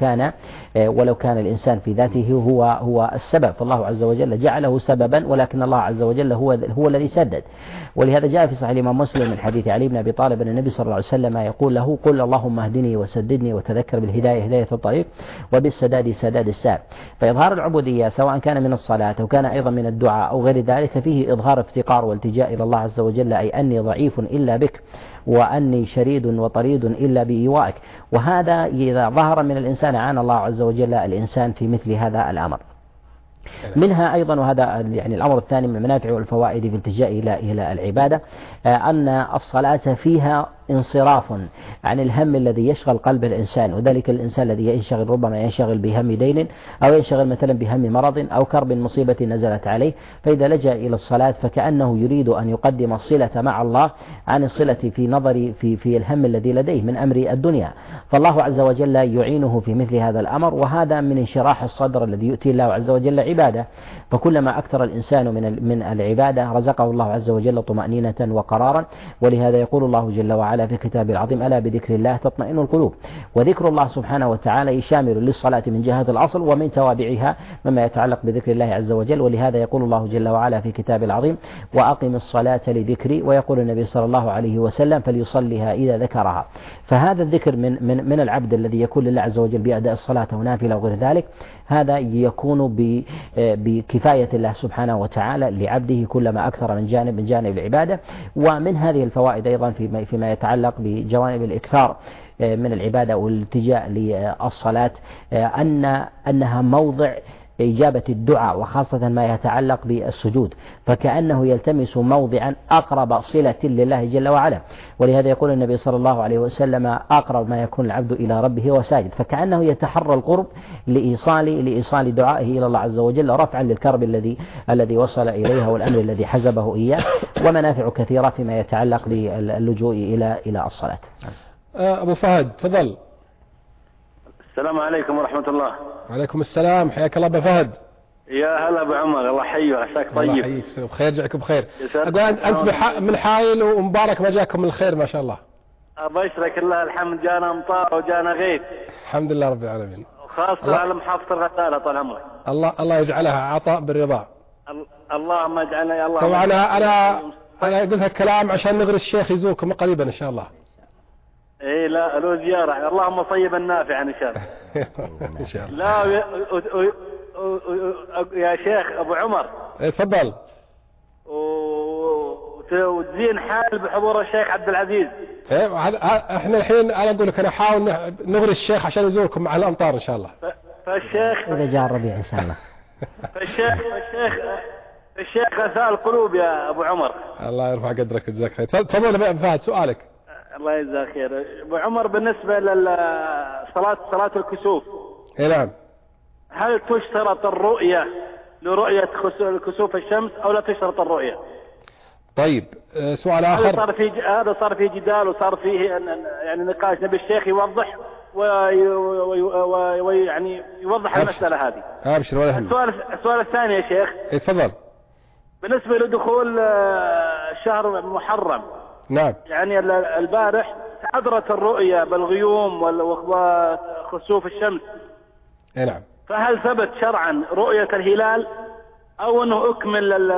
كان الإنسان في ذاته هو السبب، فالله عز وجل جعله سببا ولكن الله عز وجل هو الذي سدد. ولهذا جاء في صحيح الإمام مسلم من حديث علي بن أبي طالب أن النبي صلى الله عليه وسلم يقول له: يقول اللهم اهدني وسددني وتذكر بالهداية هداية الطريق وبالسداد سداد السار. فإظهار العبودية سواء كان من الصلاة أو كان أيضا من الدعاء أو غير ذلك فيه إظهار افتقار والتجاء إلى الله عز وجل، أي أني ضعيف إلا بك وأني شريد وطريد إلا بإيوائك. وهذا إذا ظهر من الإنسان عان الله عز وجل الإنسان في مثل هذا الأمر. منها أيضا، وهذا يعني الأمر الثاني من المنافع والفوائد في الالتجاء إلى العبادة، أن الصلاة فيها انصراف عن الهم الذي يشغل قلب الإنسان، وذلك الإنسان الذي ينشغل ربما ينشغل بهم دين أو ينشغل مثلا بهم مرض أو كرب مصيبة نزلت عليه، فإذا لجأ إلى الصلاة فكأنه يريد أن يقدم الصلة مع الله عن الصلة في نظر في الهم الذي لديه من أمر الدنيا، فالله عز وجل يعينه في مثل هذا الأمر. وهذا من انشراح الصدر الذي يؤتي الله عز وجل عبادة، فكلما أكثر الإنسان من العبادة رزقه الله عز وجل طمأنينة وقرارا. ولهذا يقول الله جل وعلا في كتابه العظيم: ألا بذكر الله تطمئن القلوب. وذكر الله سبحانه وتعالى شامل للصلاة من جهة الأصل ومن توابعها مما يتعلق بذكر الله عز وجل. ولهذا يقول الله جل وعلا في كتابه العظيم: وأقم الصلاة لذكري. ويقول النبي صلى الله عليه وسلم: فليصلها إذا ذكرها. فهذا الذكر من العبد الذي يكون لله عز وجل بأداء الصلاة ونافلة وغير ذلك، هذا يكون بكفاية الله سبحانه وتعالى لعبده كلما أكثر من جانب العبادة. ومن هذه الفوائد أيضا فيما يتعلق بجوانب الإكثار من العبادة والالتجاء للصلاة أنها موضع إجابة الدعاء، وخاصة ما يتعلق بالسجود، فكأنه يلتمس موضعا أقرب صلة لله جل وعلا. ولهذا يقول النبي صلى الله عليه وسلم: أقرب ما يكون العبد إلى ربه وساجد، فكأنه يتحرى القرب لإيصال دعائه إلى الله عز وجل رفعا للكرب الذي وصل إليها والأمر الذي حزبه إياه. ومنافع كثيرة فيما يتعلق باللجوء إلى الصلاة. أبو فهد تفضل. السلام عليكم ورحمة الله. وعليكم السلام، حياك الله أبو فهد. يا هلا أبو عمر، الله يحييك وعساك طيب. الله يحييك بخير، يرجعك بخير. أقول أنت من حايل ومبارك ما جاكم من الخير ما شاء الله. الله يشرك الله الحمد، جانا أمطار وجانا غيث الحمد لله رب العالمين، وخاصة على محافظة الغسالة طال عمرك. الله يجعلها عطاء بالرضا. اللهم اجعلنا يا الله. طبعا أنا قلت هالكلام عشان نغري الشيخ يزوركم قريبا إن شاء الله. إيه لا له زيارة، اللهم صيبا نافعا إن شاء الله. إن شاء الله. لا يا شيخ أبو عمر. إيه تفضل. وتزين حال بحضور الشيخ عبد العزيز. إيه إحنا الحين أنا أقول لك أنا أحاول نغري الشيخ عشان يزوركم مع الأمطار إن شاء الله. فالشيخ إذا جاء الربيع إن شاء الله. الشيخ غسال القلوب يا أبو عمر. الله يرفع قدرك وجزاك خير. تفضل يا فهد سؤالك. الله يجزاك خير. أبو عمر بالنسبة صلاة الكسوف. إيه نعم. هل تشترط الرؤية لرؤية كسوف الشمس أو لا تشترط الرؤية؟ طيب سؤال آخر. هذا صار فيه جدال وصار فيه يعني نقاش، نبي الشيخ يوضح ويعني يوضح المسألة هذه. أبشر ولا هم. السؤال الثاني يا شيخ. تفضل. بالنسبة لدخول شهر محرم. نعم. يعني البارح تعذرت الرؤية بالغيوم وخسوف الشمس. نعم. فهل ثبت شرعا رؤية الهلال أو أنه أكمل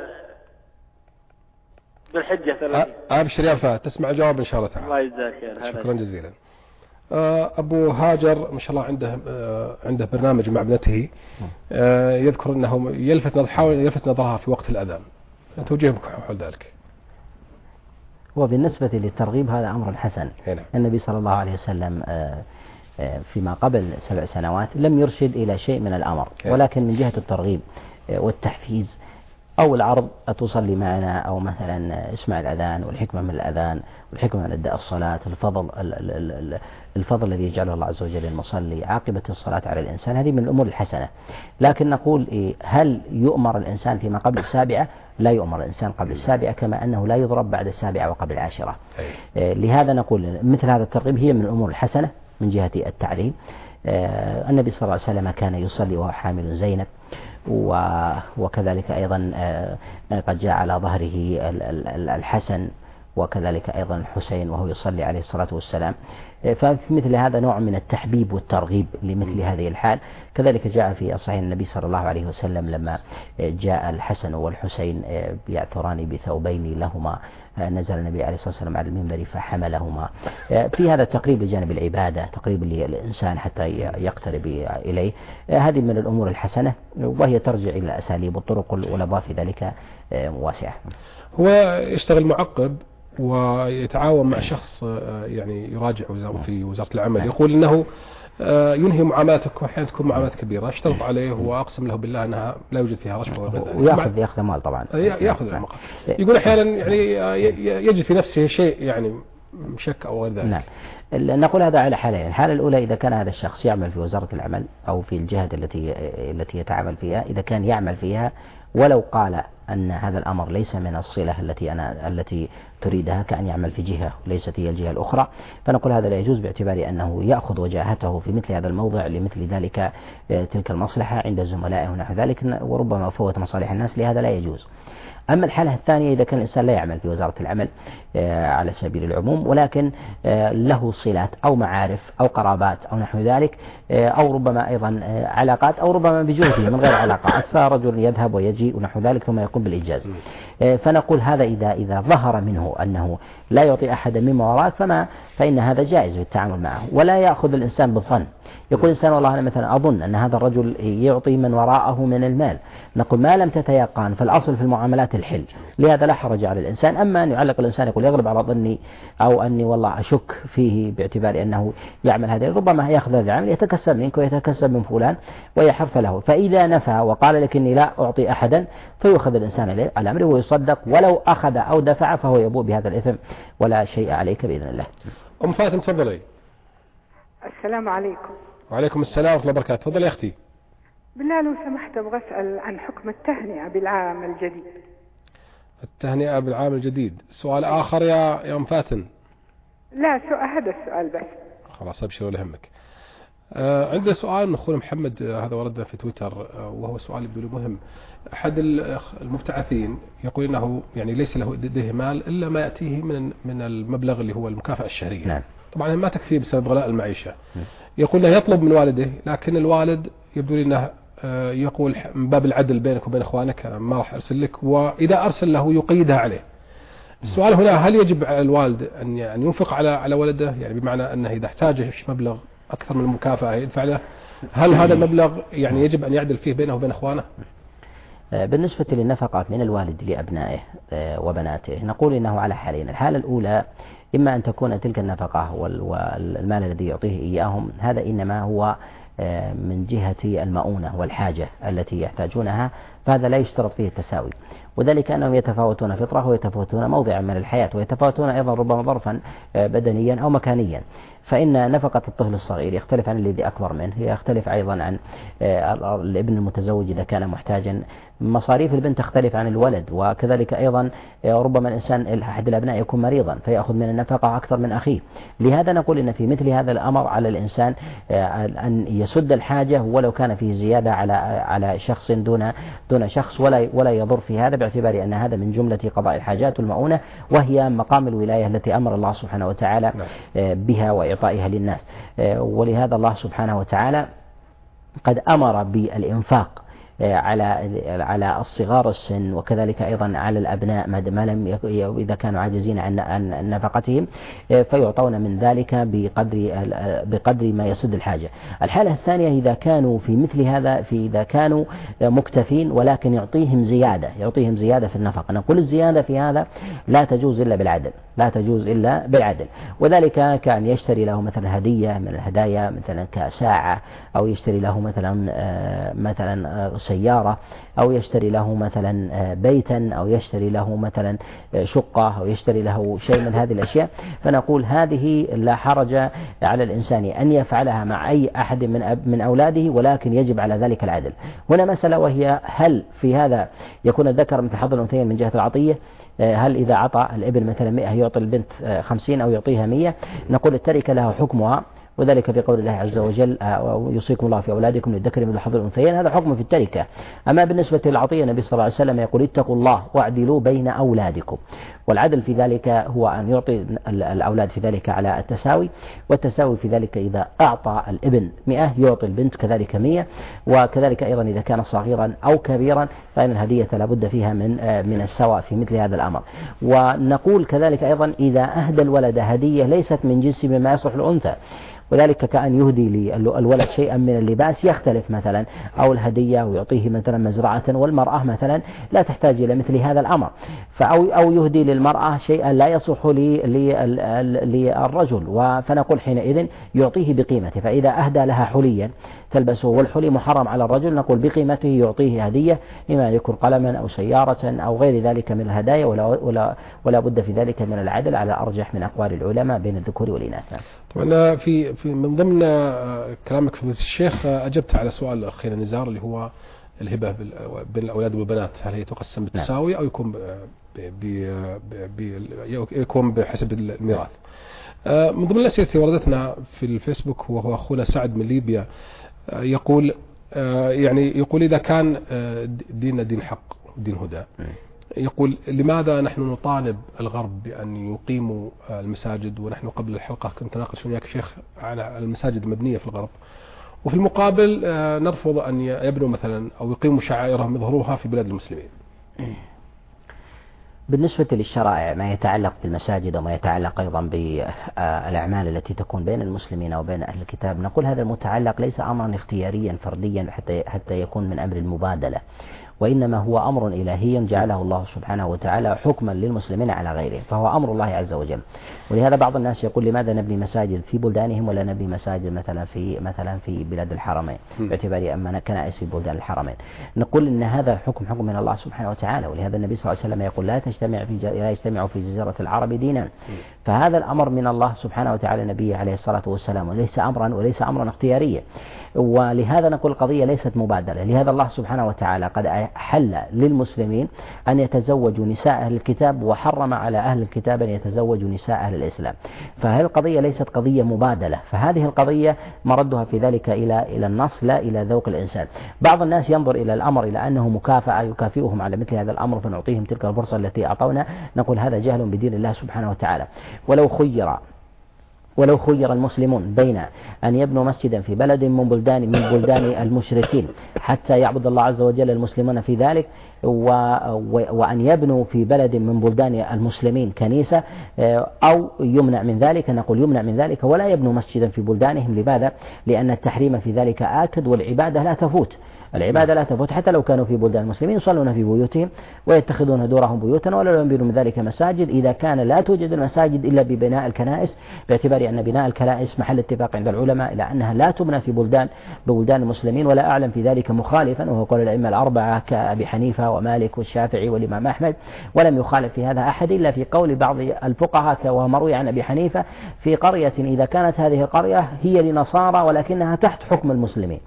بالحجة 30؟ أبشر يا فهد تسمع الجواب إن شاء الله تعالى. الله يجزاك خير. شكرا جزيلا. أبو هاجر ما شاء الله عنده برنامج مع ابنته، يذكر أنه يحاول يلفت نظرها في وقت الأذان، توجيهك حول ذلك. وبالنسبة للترغيب هذا أمر حسن. النبي صلى الله عليه وسلم فيما قبل 7 سنوات لم يرشد إلى شيء من الأمر، ولكن من جهة الترغيب والتحفيز أو العرض أتصلي معنا، أو مثلا اسمع الأذان والحكمة من الأذان والحكمة من أداء الصلاة، الفضل الذي يجعله الله عز وجل للمصلي، عاقبة الصلاة على الإنسان، هذه من الأمور الحسنة. لكن نقول هل يؤمر الإنسان فيما قبل 7؟ لا يؤمر الإنسان قبل 7، كما أنه لا يضرب بعد 7 وقبل 10. لهذا نقول مثل هذا الترغيب هي من الأمور الحسنة من جهة التعليم. النبي صلى الله عليه وسلم كان يصلي وهو حامل زينب، وكذلك أيضا قد جاء على ظهره الحسن، وكذلك أيضا الحسين وهو يصلي عليه الصلاة والسلام. ففي مثل هذا نوع من التحبيب والترغيب لمثل هذه الحال. كذلك جاء في صحيح النبي صلى الله عليه وسلم لما جاء الحسن والحسين يعثران بثوبين لهما، نزل النبي عليه الصلاة والسلام على المنبر فحملهما. في هذا تقريب لجانب العبادة، تقريب للإنسان حتى يقترب إليه. هذه من الأمور الحسنة، وهي ترجع إلى أساليب والطرق والأبواب في ذلك واسعة. هو يشتغل معقب ويتعاون مع شخص يعني يراجع في وزارة العمل، يقول أنه ينهي معاملاتك وأحيانا تكون معاملات كبيرة، اشترط عليه وأقسم له بالله أنها لا يوجد فيها رشوة وغير ذلك، ويأخذ مال طبعا، يأخذ المقام. يقول أحيانا يعني يجد في نفسه شيء يعني شك أو غير ذلك. نعم. نقول هذا على حالين. الحالة الأولى إذا كان هذا الشخص يعمل في وزارة العمل أو في الجهة التي يتعامل فيها، إذا كان يعمل فيها ولو قال أن هذا الأمر ليس من الصلة التي تريدها، كأن يعمل في جهة ليست هي الجهة الأخرى، فنقول هذا لا يجوز باعتبار أنه يأخذ وجاهته في مثل هذا الموضع لمثل ذلك تلك المصلحة عند زملائه ونحو ذلك، وربما فوت مصالح الناس، لهذا لا يجوز. أما الحالة الثانية إذا كان الإنسان لا يعمل في وزارة العمل على سبيل العموم، ولكن له صلات أو معارف أو قرابات أو نحو ذلك، أو ربما أيضا علاقات، أو ربما بجهده من غير علاقات، فرجل يذهب ويجي ونحو ذلك ثم يقوم بالإيجاز، فنقول هذا إذا ظهر منه أنه لا يعطي أحدا مما وراء فإن هذا جائز في التعامل معه، ولا يأخذ الإنسان بالظن. يقول الإنسان والله أنا مثلا أظن أن هذا الرجل يعطي من وراءه من المال، نقول ما لم تتيقن فالأصل في المعاملات الحل، لهذا لا حرج على الإنسان. أما أن يعلق الإنسان يقول يغلب على ظني أو أني والله أشك فيه باعتبار أنه يعمل هذا، ربما يأخذ هذا العمل يتكسب منك ويتكسب من فلان ويحرف له، فإذا نفى وقال لك إني لا أعطي أحدا فيأخذ الإنسان على أمره ويصدق، ولو أخذ أو دفع فهو يبوء بهذا الإثم ولا شيء عليك بإذن الله. أم فاتن تفضلي. السلام عليكم. وعليكم السلام ورحمة الله وبركاته. تفضلي يا أختي. بالله لو سمحت أبغى أسأل عن حكم التهنئة بالعام الجديد. التهنئة بالعام الجديد سؤال آخر يا أم فاتن؟ لا هذا السؤال بس. خلاص أبشر ولا يهمك. عندنا سؤال من أخونا محمد، هذا ورد في تويتر وهو سؤال يبدو لي مهم. أحد المبتعثين يقول إنه يعني ليس له لديه مال إلا ما يأتيه من المبلغ اللي هو المكافأة الشهرية. نعم. طبعا ما تكفيه بسبب غلاء المعيشة. يقول له يطلب من والده، لكن الوالد يبدو لي أنه يقول من باب العدل بينك وبين إخوانك ما راح أرسل لك، وإذا أرسل له يقيدها عليه. السؤال هنا هل يجب على الوالد أن يعني ينفق على ولده، يعني بمعنى أنه إذا احتاج مبلغ أكثر من المكافأة يدفع له، هل هذا المبلغ يعني يجب أن يعدل فيه بينه وبين إخوانه؟ بالنسبة للنفقة من الوالد لأبنائه وبناته نقول إنه على حالين. الحالة الأولى إما أن تكون تلك النفقة والمال الذي يعطيه إياهم هذا إنما هو من جهة المؤونة والحاجة التي يحتاجونها، فهذا لا يشترط فيه التساوي، وذلك أنهم يتفاوتون فطرة ويتفاوتون موضعا من الحياة ويتفاوتون أيضا ربما ظرفا بدنيا أو مكانيا. فإن نفقة الطفل الصغير يختلف عن الذي أكبر منه، يختلف أيضا عن الابن المتزوج إذا كان محتاجا، مصاريف البنت تختلف عن الولد، وكذلك أيضا ربما الإنسان أحد الأبناء يكون مريضا فيأخذ من النفقة أكثر من أخيه. لهذا نقول إن في مثل هذا الأمر على الإنسان أن يسد الحاجة ولو كان فيه زيادة على شخص دون شخص، ولا يضر في هذا باعتبار أن هذا من جملة قضاء الحاجات والمؤونة، وهي مقام الولاية التي أمر الله سبحانه وتعالى بها وإعطائها للناس. ولهذا الله سبحانه وتعالى قد أمر بالإنفاق على الصغار السن، وكذلك أيضا على الأبناء ما لم إذا كانوا عاجزين عن نفقتهم فيعطون من ذلك بقدر ما يسد الحاجة. الحالة الثانية إذا كانوا في مثل هذا إذا كانوا مكتفين ولكن يعطيهم زيادة في النفقة، نقول الزيادة في هذا لا تجوز إلا بالعدل، وذلك كان يشتري له مثلا هدية من الهدايا مثلا كساعة، أو يشتري له مثلا سيارة، أو يشتري له مثلا بيتا، أو يشتري له مثلا شقة، أو يشتري له شيء من هذه الأشياء. فنقول هذه لا حرج على الإنسان أن يفعلها مع أي أحد من أولاده، ولكن يجب على ذلك العدل. هنا مسألة وهي هل في هذا يكون الذكر مثل حظ الأنثيين من جهة العطية؟ هل إذا عطى الابن مثلا 100 يعطي البنت 50 أو يعطيها 100؟ نقول التركة لها حكمها وذلك في قول الله عز وجل يوصيكم الله في أولادكم للذكر مثل حظ الأنثيين، هذا حكم في التركة. أما بالنسبة للعطية النبي صلى الله عليه وسلم يقول اتقوا الله واعدلوا بين أولادكم، والعدل في ذلك هو أن يعطي الأولاد في ذلك على التساوي، والتساوي في ذلك إذا أعطى الابن 100 يعطي البنت كذلك 100، وكذلك أيضا إذا كان صغيرا أو كبيرا فإن الهدية لابد فيها من السواء في مثل هذا الأمر. ونقول كذلك أيضا إذا أهدى الولد هدية ليست من جنس مما يصلح الأنثى، وذلك كأن يهدي للولد شيئا من اللباس يختلف مثلا، أو الهدية ويعطيه مثلا مزرعة، والمرأة مثلا لا تحتاج إلى مثل هذا الأمر، أو يهدي للمرأة شيئا لا يصح للرجل، فنقول حينئذ يعطيه بقيمته. فإذا أهدى لها حليا تلبسه والحلي محرم على الرجل نقول بقيمته يعطيه هدية، إما يكون قلما أو سيارة أو غير ذلك من الهدايا، ولا بد في ذلك من العدل على أرجح من أقوال العلماء بين الذكور والإناث. طبعا في من ضمن كلامك في الشيخ أجبت على سؤال أخينا نزار اللي هو الهبة بين الأولاد والبنات، هل هي تقسم بالتساوي أو يكون بحسب الميراث؟ من ضمن الأسئلة التي وردتنا في الفيسبوك هو أخونا سعد من ليبيا، يقول يقول إذا كان ديننا دين حق ودين هدى، يقول لماذا نحن نطالب الغرب بأن يقيموا المساجد، ونحن قبل الحلقة كنت ناقش وياك شيخ على المساجد المبنية في الغرب، وفي المقابل نرفض أن يبنوا مثلا أو يقيموا شعائرهم يظهروها في بلاد المسلمين. بالنسبة للشرائع ما يتعلق بالمساجد وما يتعلق أيضا بالأعمال التي تكون بين المسلمين وبين أهل الكتاب، نقول هذا المتعلق ليس أمرا اختياريا فرديا حتى يكون من أمر المبادلة، وإنما هو أمر إلهي جعله الله سبحانه وتعالى حكما للمسلمين على غيرهم، فهو أمر الله عز وجل. ولهذا بعض الناس يقول لماذا نبني مساجد في بلدانهم ولا نبني مساجد مثلا في بلاد الحرمين، باعتبار أن كنائس في بلدان الحرمين. نقول إن هذا حكم من الله سبحانه وتعالى، ولهذا النبي صلى الله عليه وسلم يقول لا يجتمع في جزيرة العرب دينان، فهذا الأمر من الله سبحانه وتعالى نبيه عليه الصلاة والسلام، وليس أمرا اختياريا. ولهذا نقول القضية ليست مبادلة، لهذا الله سبحانه وتعالى قد حل للمسلمين أن يتزوجوا نساء أهل الكتاب، وحرم على أهل الكتاب أن يتزوجوا نساء أهل الإسلام، فهذه القضية ليست قضية مبادلة، فهذه القضية مردها في ذلك إلى النص لا إلى ذوق الإنسان. بعض الناس ينظر إلى الأمر إلى أنه مكافأة يكافئهم على مثل هذا الأمر فنعطيهم تلك الفرصة التي أعطونا، نقول هذا جهل بدين الله سبحانه وتعالى. ولو خير المسلمون بين أن يبنوا مسجدا في بلد من بلدان المشركين حتى يعبد الله عز وجل المسلمون في ذلك، وأن يبنوا في بلد من بلدان المسلمين كنيسة أو يمنع من ذلك، نقول يمنع من ذلك ولا يبنوا مسجدا في بلدانهم. لماذا؟ لأن التحريم في ذلك آكد، والعبادة لا تفوت. العبادة لا تفوت حتى لو كانوا في بلدان المسلمين، يصلون في بيوتهم ويتخذون دورهم بيوتا، ولا ينبغي من ذلك مساجد إذا كان لا توجد المساجد إلا ببناء الكنائس، باعتبار أن بناء الكنائس محل اتفاق عند العلماء إلى أنها لا تبنى في بلدان المسلمين، ولا أعلم في ذلك مخالفا، وهو قول الأئمة الأربعة كأبي حنيفة ومالك والشافعي والإمام أحمد، ولم يخالف في هذا أحد إلا في قول بعض الفقهاء وهو مروي عن أبي حنيفة في قرية إذا كانت هذه القرية هي لنصارى ولكنها تحت حكم المسلمين،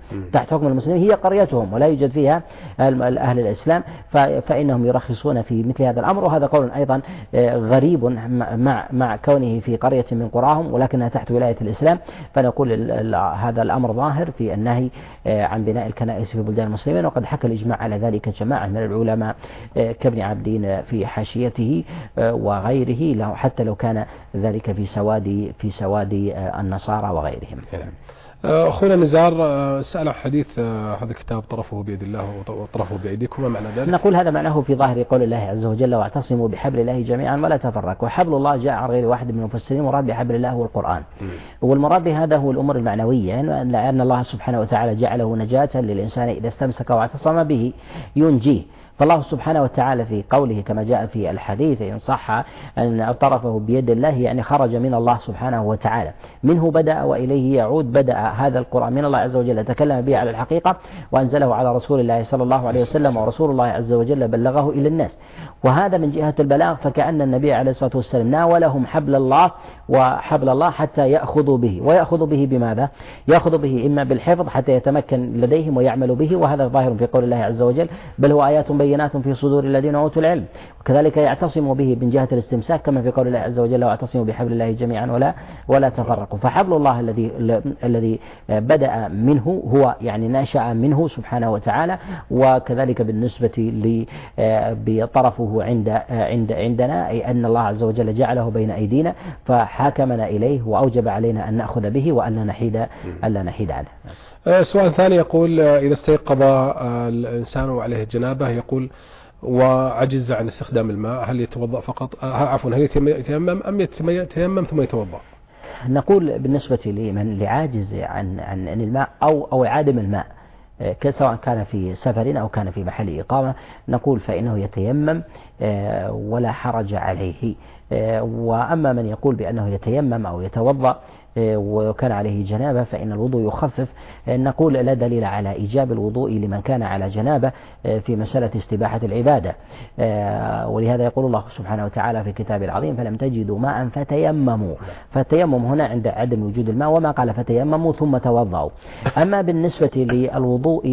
هي قريتهم ولا يوجد فيها أهل الإسلام، فإنهم يرخصون في مثل هذا الأمر. وهذا قول أيضا غريب مع كونه في قرية من قراهم ولكنها تحت ولاية الإسلام، فنقول هذا الأمر ظاهر في النهي عن بناء الكنائس في بلدان المسلمين، وقد حكى الإجماع على ذلك جماعة من العلماء كابن عبدين في حاشيته وغيره، حتى لو كان ذلك في سواد النصارى وغيرهم. أخونا نزار سأل عن حديث هذا الكتاب طرفه بيد الله وطرفه بأيديكم، ما معنى ذلك؟ نقول هذا معناه في ظاهر قول الله عز وجل واعتصموا بحبل الله جميعا ولا تفرقوا، وحبل الله جاء عن غير واحد من المفسرين، مراد بحبل الله هو القرآن، والمراد بهذا هو الأمور المعنوية، لأن الله سبحانه وتعالى جعله نجاة للإنسان إذا استمسك واعتصم به ينجيه. فالله سبحانه وتعالى في قوله كما جاء في الحديث إن صح أن طرفه بيد الله يعني خرج من الله سبحانه وتعالى، منه بدأ وإليه يعود، بدأ هذا القرآن من الله عز وجل تكلم به على الحقيقة وأنزله على رسول الله صلى الله عليه وسلم، ورسول الله عز وجل بلغه إلى الناس، وهذا من جهة البلاغ، فكأن النبي عليه الصلاة والسلام ناولهم حبل الله حتى يأخذوا به، ويأخذوا به بماذا؟ يأخذوا به إما بالحفظ حتى يتمكن لديهم ويعملوا به، وهذا ظاهر في قول الله عز وجل بل هو آيات بينات بينات في صدور الذين أوتوا العلم. وكذلك يعتصم به من جهة الاستمساك كما في قول الله عز وجل واعتصموا بحبل الله جميعا ولا تفرقوا. فحبل الله الذي بدأ منه هو يعني نشأ منه سبحانه وتعالى، وكذلك بالنسبة بطرفه عندنا أي أن الله عز وجل جعله بين أيدينا فحاكمنا إليه وأوجب علينا أن نأخذ به وأن لا نحيد عنه. سؤال ثاني يقول إذا استيقظ الإنسان وعليه جنابة يقول وعجز عن استخدام الماء هل يتوضأ فقط عفوا هل يتيمم أم يتيمم ثم يتوضأ؟ نقول بالنسبة لمن لعاجز عن الماء أو عادم الماء سواء كان في سفر أو كان في محل إقامة نقول فإنه يتيمم ولا حرج عليه. وأما من يقول بأنه يتيمم أو يتوضأ وكان عليه جنابة فإن الوضوء يخفف نقول لا دليل على إيجاب الوضوء لمن كان على جنابة في مسألة استباحة العبادة. ولهذا يقول الله سبحانه وتعالى في كتابه العظيم فلم تجدوا ماء فتيمموا. فالتيمم هنا عند عدم وجود الماء وما قال فتيمموا ثم توضأوا. أما بالنسبة للوضوء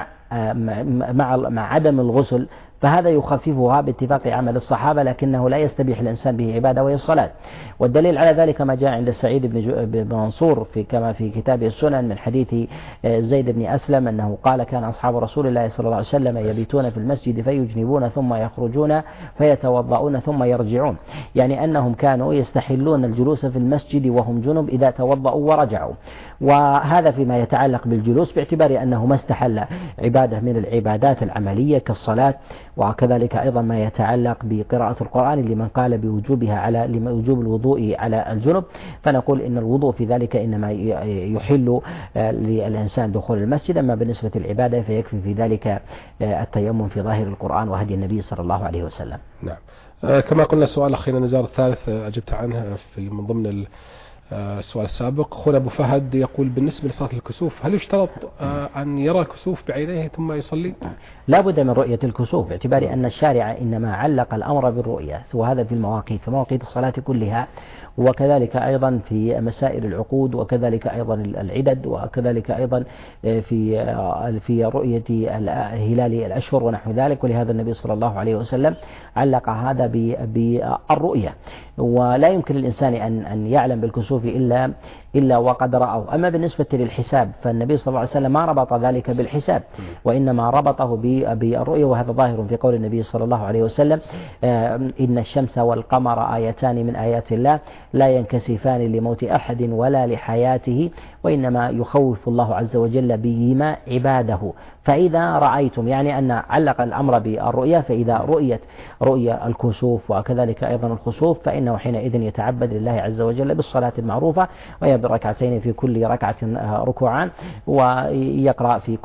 مع عدم الغسل فهذا يخففها باتفاق عمل الصحابة لكنه لا يستبيح الإنسان به عبادة وهي الصلاة. والدليل على ذلك ما جاء عند سعيد بن منصور كما في كتابه السنن من حديث زيد بن أسلم أنه قال كان أصحاب رسول الله صلى الله عليه وسلم يبيتون في المسجد فيجنبون ثم يخرجون فيتوضؤون ثم يرجعون، يعني أنهم كانوا يستحلون الجلوس في المسجد وهم جنب إذا توضؤوا ورجعوا. وهذا فيما يتعلق بالجلوس باعتبار أنه ما استحل عبادة من العبادات العملية كالصلاة، وكذلك أيضا ما يتعلق بقراءة القرآن لمن قال بوجوبها على وجوب الوضوء على الجنب. فنقول إن الوضوء في ذلك إنما يحل للإنسان دخول المسجد. أما بالنسبة للعبادة فيكفي في ذلك التيمم في ظاهر القرآن وهدي النبي صلى الله عليه وسلم. نعم. كما قلنا السؤال أخينا نزار الثالث أجبت عنه من ضمن السؤال السابق. أخونا أبو فهد يقول بالنسبة لصلاة الكسوف هل يشترط أن يرى الكسوف بعينيه ثم يصلي؟ لا بد من رؤية الكسوف باعتبار أن الشارع إنما علق الأمر بالرؤية وهذا في المواقيت في مواقيت الصلاة كلها وكذلك أيضا في مسائل العقود وكذلك أيضا العدد وكذلك أيضا في رؤية هلال الأشهر ونحو ذلك. ولهذا النبي صلى الله عليه وسلم علق هذا بالرؤية. ولا يمكن للإنسان أن يعلم بالكسوف إلا وقد رأوا. أما بالنسبة للحساب فالنبي صلى الله عليه وسلم ما ربط ذلك بالحساب وإنما ربطه بالرؤية، وهذا ظاهر في قول النبي صلى الله عليه وسلم إن الشمس والقمر آيتان من آيات الله لا ينكسفان لموت أحد ولا لحياته وإنما يخوف الله عز وجل بهما عباده. فإذا رأيتم يعني أن علق الأمر بالرؤية، فإذا رؤية الكسوف وكذلك أيضا الخسوف فإنه حينئذ يتعبد لله عز وجل بالصلاة المعروفة وهي بركعتين في كل ركعة ركوعان، ويقرأ في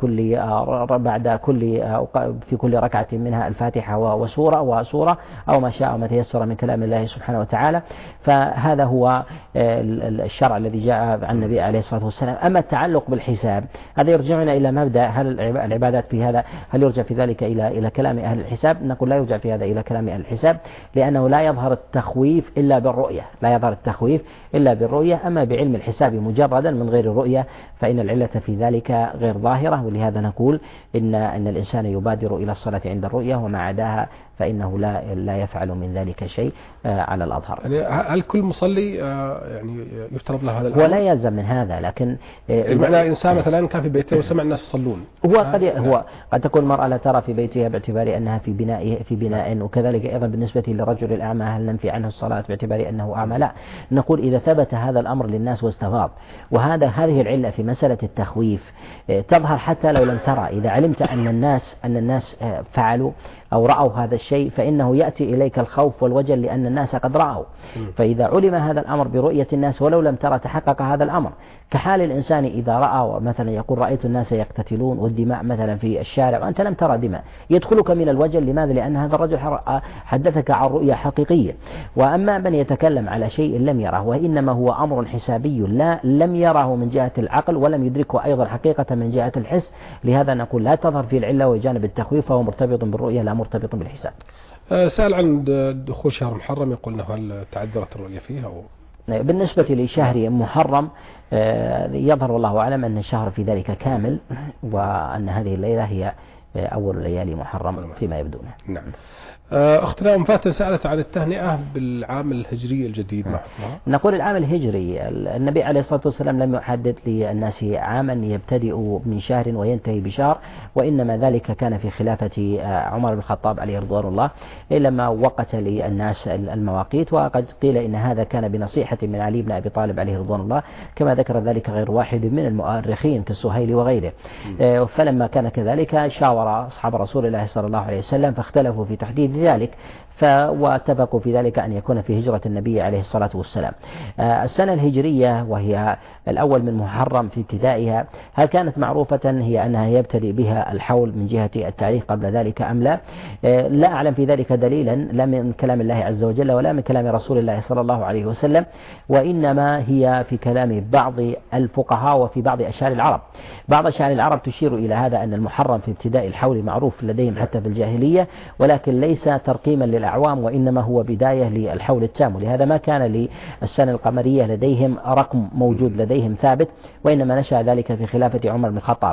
كل ركعة منها الفاتحة وسورة أو ما شاء ما تيسر من كلام الله سبحانه وتعالى. فهذا هو الشرع الذي جاء عن النبي عليه الصلاة والسلام. أما التعلق بالحساب هذا يرجعنا إلى مبدأ هل العبادات في هذا هل يرجع في ذلك إلى كلام أهل الحساب؟ نقول لا يرجع في هذا إلى كلام أهل الحساب لأنه لا يظهر التخويف إلا بالرؤية. أما بعلم الحساب مجردا من غير الرؤية فإن العلة في ذلك غير ظاهرة. ولهذا نقول إن الإنسان يبادر إلى الصلاة عند الرؤية وما عداها فإنه لا يفعل من ذلك شيء على الأظهر. يعني هل كل مصلي يعني يفترض له هذا الأمر؟ ولا يلزم من هذا، لكن إذا إنسان مثلا كان في بيته وسمع الناس يصلون هو قد تكون المرأة لا ترى في بيتها باعتبار أنها في بناء وكذلك أيضا بالنسبة للرجل الأعمى هل ننفي عنه الصلاة باعتبار أنه أعمى؟ لا، نقول إذا ثبت هذا الأمر للناس واستفاض. هذه العلة في مسألة التخويف تظهر حتى لو لم ترى. إذا علمت أن الناس فعلوا أو رأوا هذا الشيء فإنه يأتي إليك الخوف والوجل لأن الناس قد رأوا. فإذا علم هذا الأمر برؤية الناس ولو لم ترى تحقق هذا الأمر. كحال الإنسان إذا رأى مثلا يقول رأيت الناس يقتتلون والدماء مثلا في الشارع وأنت لم ترى دماء يدخلك من الوجل. لماذا؟ لأن هذا الرجل حدثك عن رؤية حقيقية. وأما من يتكلم على شيء لم يره وإنما هو أمر حسابي لم يره من جهة العقل ولم يدركه أيضا حقيقة من جهة الحس، لهذا نقول لا تظهر في العلة وجانب التخويف فهو مرتبط بالرؤية لا مرتبط بالحساب. سأل عن دخول شهر محرم يقول له هل تعذرت الرؤية فيه أو؟ بالنسبة لشهر محرم يظهر والله أعلم أن الشهر في ذلك كامل وأن هذه الليلة أول ليالي محرم فيما يبدونه. نعم. أختنا أم فاتن سألت عن التهنئة بالعام الهجري الجديد. نقول العام الهجري النبي عليه الصلاة والسلام لم يحدد للناس عاما يبتدئ من شهر وينتهي بشهر، وإنما ذلك كان في خلافة عمر بن الخطاب عليه رضوان الله لما وقت للناس المواقيت، وقد قيل إن هذا كان بنصيحة من علي بن أبي طالب عليه رضوان الله، كما ذكر ذلك غير واحد من المؤرخين كالسهيلي وغيره. فلما كان كذلك شاور أصحاب رسول الله صلى الله عليه وسلم فاختلفوا في تحديد ذلك، واتفقوا في ذلك أن يكون في هجرة النبي عليه الصلاة والسلام. السنة الهجرية وهي الأول من محرم في ابتدائها، هل كانت معروفة هي أنها يبتدئ بها الحول من جهة التاريخ قبل ذلك أم لا؟ لا أعلم في ذلك دليلا لا من كلام الله عز وجل ولا من كلام رسول الله صلى الله عليه وسلم، وإنما هي في كلام بعض الفقهاء وفي بعض أشعار العرب. بعض أشعار العرب تشير إلى هذا أن المحرم في ابتداء الحول معروف لديهم حتى في الجاهلية، ولكن ليس ترقيما للأعوام، وإنما هو بداية للحول التام، ولهذا ما كان للسنة القمرية لديهم رقم موجود لديهم ثابت، وإنما نشأ ذلك في خلافة عمر بن الخطاب.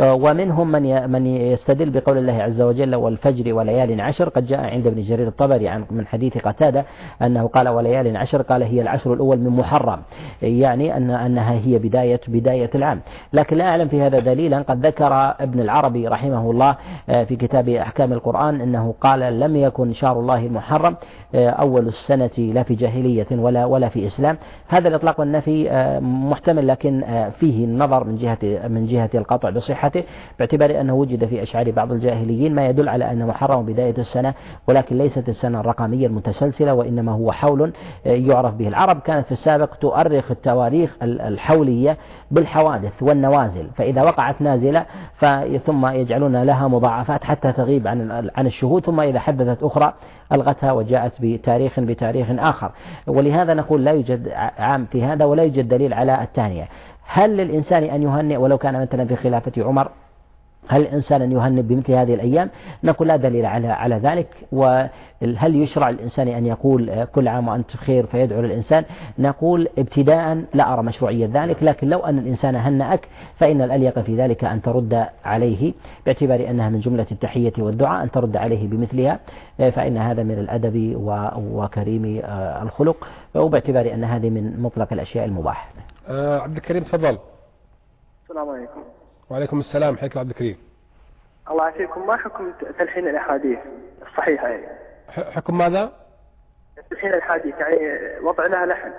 ومنهم من يستدل بقول الله عز وجل والفجر وليال عشر، قد جاء عند ابن جرير الطبري من حديث قتادة أنه قال وليال عشر، قال هي العشر الأول من محرم، يعني أنها هي بداية العام. لكن لا أعلم في هذا دليلا. قد ذكر ابن العربي رحمه الله في كتاب أحكام القرآن أنه قال لم يكن شهر الله المحرم أول السنة لا في جاهلية ولا في إسلام. هذا الإطلاق والنفي محتمل، لكن فيه النظر من جهة القطع بصحته، باعتبار أنه وجد في أشعار بعض الجاهليين ما يدل على أن محرم بداية السنة، ولكن ليست السنة الرقمية المتسلسلة، وإنما هو حول يعرف به. العرب كانت في السابق تؤرخ التواريخ الحولية بالحوادث والنوازل، فإذا وقعت نازلة ثم يجعلون لها مضاعفات حتى تغيب عن الشهود، ثم إذا حدثت أخرى ألغتها وجاءت بتاريخ آخر. ولهذا نقول لا يوجد عام في هذا ولا يوجد دليل على التهنئة. هل للإنسان أن يهنئ ولو كان مثلا في خلافة عمر؟ هل الإنسان أن يهنئ بمثل هذه الأيام؟ نقول لا دليل على ذلك. وهل يشرع الإنسان أن يقول كل عام وأنت بخير فيدعو للإنسان؟ نقول ابتداء لا أرى مشروعية ذلك، لكن لو أن الإنسان هنأك فإن الأليق في ذلك أن ترد عليه، باعتبار أنها من جملة التحية والدعاء أن ترد عليه بمثلها، فإن هذا من الأدب وكريم الخلق، وباعتبار أن هذه من مطلق الأشياء المباحة. عبد الكريم تفضل. السلام عليكم. وعليكم السلام، حياك عبد الكريم. الله يعافيكم. ما حكم تلحين الأحاديث الصحيحة يعني؟ حكم ماذا؟ تلحين الأحاديث يعني وضع لها لحن.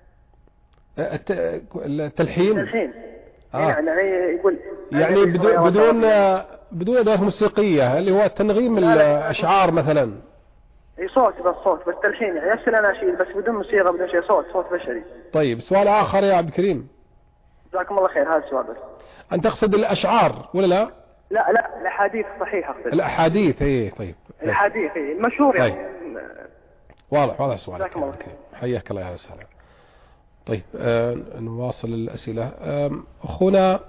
التلحين يعني يقول يعني بدون أدوات موسيقية، اللي هو تنغيم الأشعار مثلا. اي صوت بس تلحين يعني نفس الأناشيد بس بدون موسيقى بدون شيء، صوت بشري. طيب سؤال آخر يا عبد الكريم. جزاكم الله خير. هذا السؤال بس. أنت تقصد الأشعار ولا لا؟ لا الأحاديث الصحيحة أقصد. الأحاديث هي. طيب الأحاديث هي المشهور يعني. طيب. واضح السؤال. جزاكم الله خير. حياك الله يا وسهلا. طيب نواصل الأسئلة. أخونا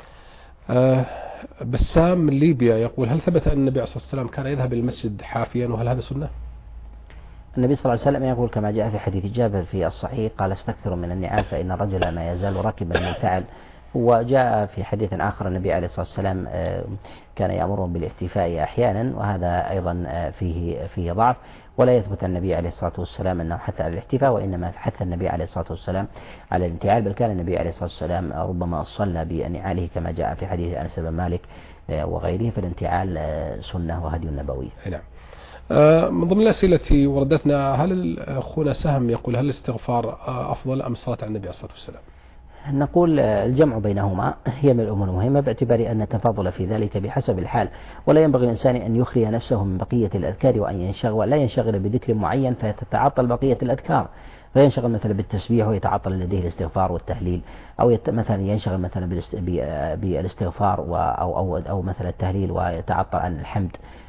بسام من ليبيا يقول هل ثبت أن النبي عليه الصلاة والسلام كان يذهب إلى المسجد حافيا، وهل هذا سنة؟ النبي صلى الله عليه وسلم يقول كما جاء في حديث جابر في الصحيح قال استكثروا من النعال فإن الرجل ما يزال راكبا ملتعل. وجاء في حديث آخر النبي عليه الصلاة والسلام كان يأمرهم بالاحتفاء أحيانا، وهذا أيضا فيه ضعف، ولا يثبت النبي عليه الصلاة والسلام أنه حث على الاحتفاء، وإنما حث النبي عليه الصلاة والسلام على الانتعال، بل كان النبي عليه الصلاة والسلام ربما صلى بنعاله كما جاء في حديث أنس بن مالك وغيره، فالانتعال سنة وهدي نبوي. نعم. من ضمن الأسئلة التي وردتنا هل أخونا سهم يقول هل الاستغفار أفضل أم الصلاة على النبي عليه الصلاة والسلام؟ نقول الجمع بينهما هي من الأمور المهمة، باعتبار أن التفاضل في ذلك بحسب الحال، ولا ينبغي الإنسان أن يخلي نفسه من بقية الأذكار وأن لا ينشغل بذكر معين فتتعطل بقية الأذكار، فينشغل مثلا بالتسبيح ويتعطل لديه الاستغفار والتهليل، أو مثلا ينشغل مثلا بالاستغفار أو مثلا التهليل ويتعطل عن الحمد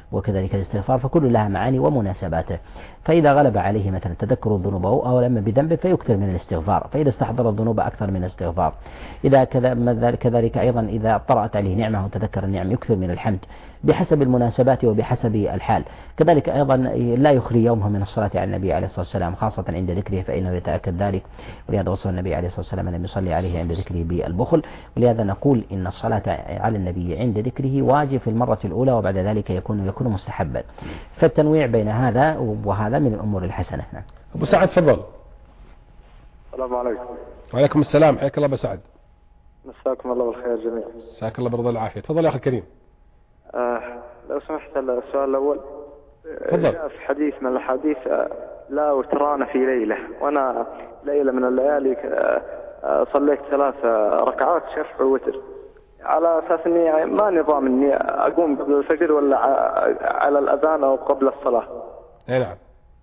وكذلك الاستغفار، فكل لها معاني ومناسباته. فإذا غلب عليه مثلا تذكر الذنوب أو لم بذنب فيكثر من الاستغفار، فإذا استحضر الذنوب أكثر من الاستغفار. إذا كذلك أيضا إذا طرأت عليه نعمة وتذكر النعم يكثر من الحمد بحسب المناسبات وبحسب الحال. كذلك أيضا لا يخلي يومه من الصلاة على النبي عليه الصلاة والسلام خاصة عند ذكره، فإنه يتأكد ذلك، ولهذا وصف النبي عليه الصلاة والسلام أن يصلي عليه عند ذكره بالبخل. ولهذا نقول إن الصلاة على النبي عند ذكره واجب في المرة الأولى، وبعد ذلك يكون مستحبا. فالتنويع بين هذا وهذا من الأمور الحسنة. أبو سعد تفضل. السلام عليكم. وعليكم السلام، حياك الله أبو سعد. مساكم الله بالخير جميعا. مساك الله بالرضا والعافية. تفضل يا أخي الكريم. لو سمحت السؤال الأول. تفضل. في حديث من الحديث لا وتران في ليلة، وأنا ليلة من الليالي صليت 3 ركعات شفع ووتر، على أساس أني ما نظام أني أقوم قبل الفجر ولا على الأذان أو قبل الصلاة. أي نعم.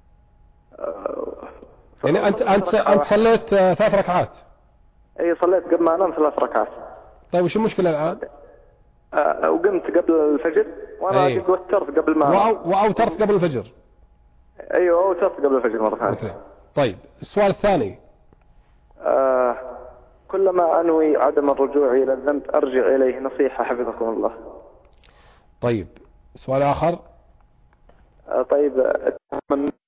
يعني أنت صليت 3 ركعات. أي صليت قبل ما أنام 3 ركعات. طيب وش المشكلة الآن؟ وقمت قبل الفجر وأنا قد وترت قبل ما وأوترت قبل الفجر. أيوة أوترت قبل الفجر مرة ثانية. طيب السؤال الثاني. كلما أنوي عدم الرجوع إلى الذنب أرجع إليه، نصيحة حفظكم الله. طيب سؤال آخر. طيب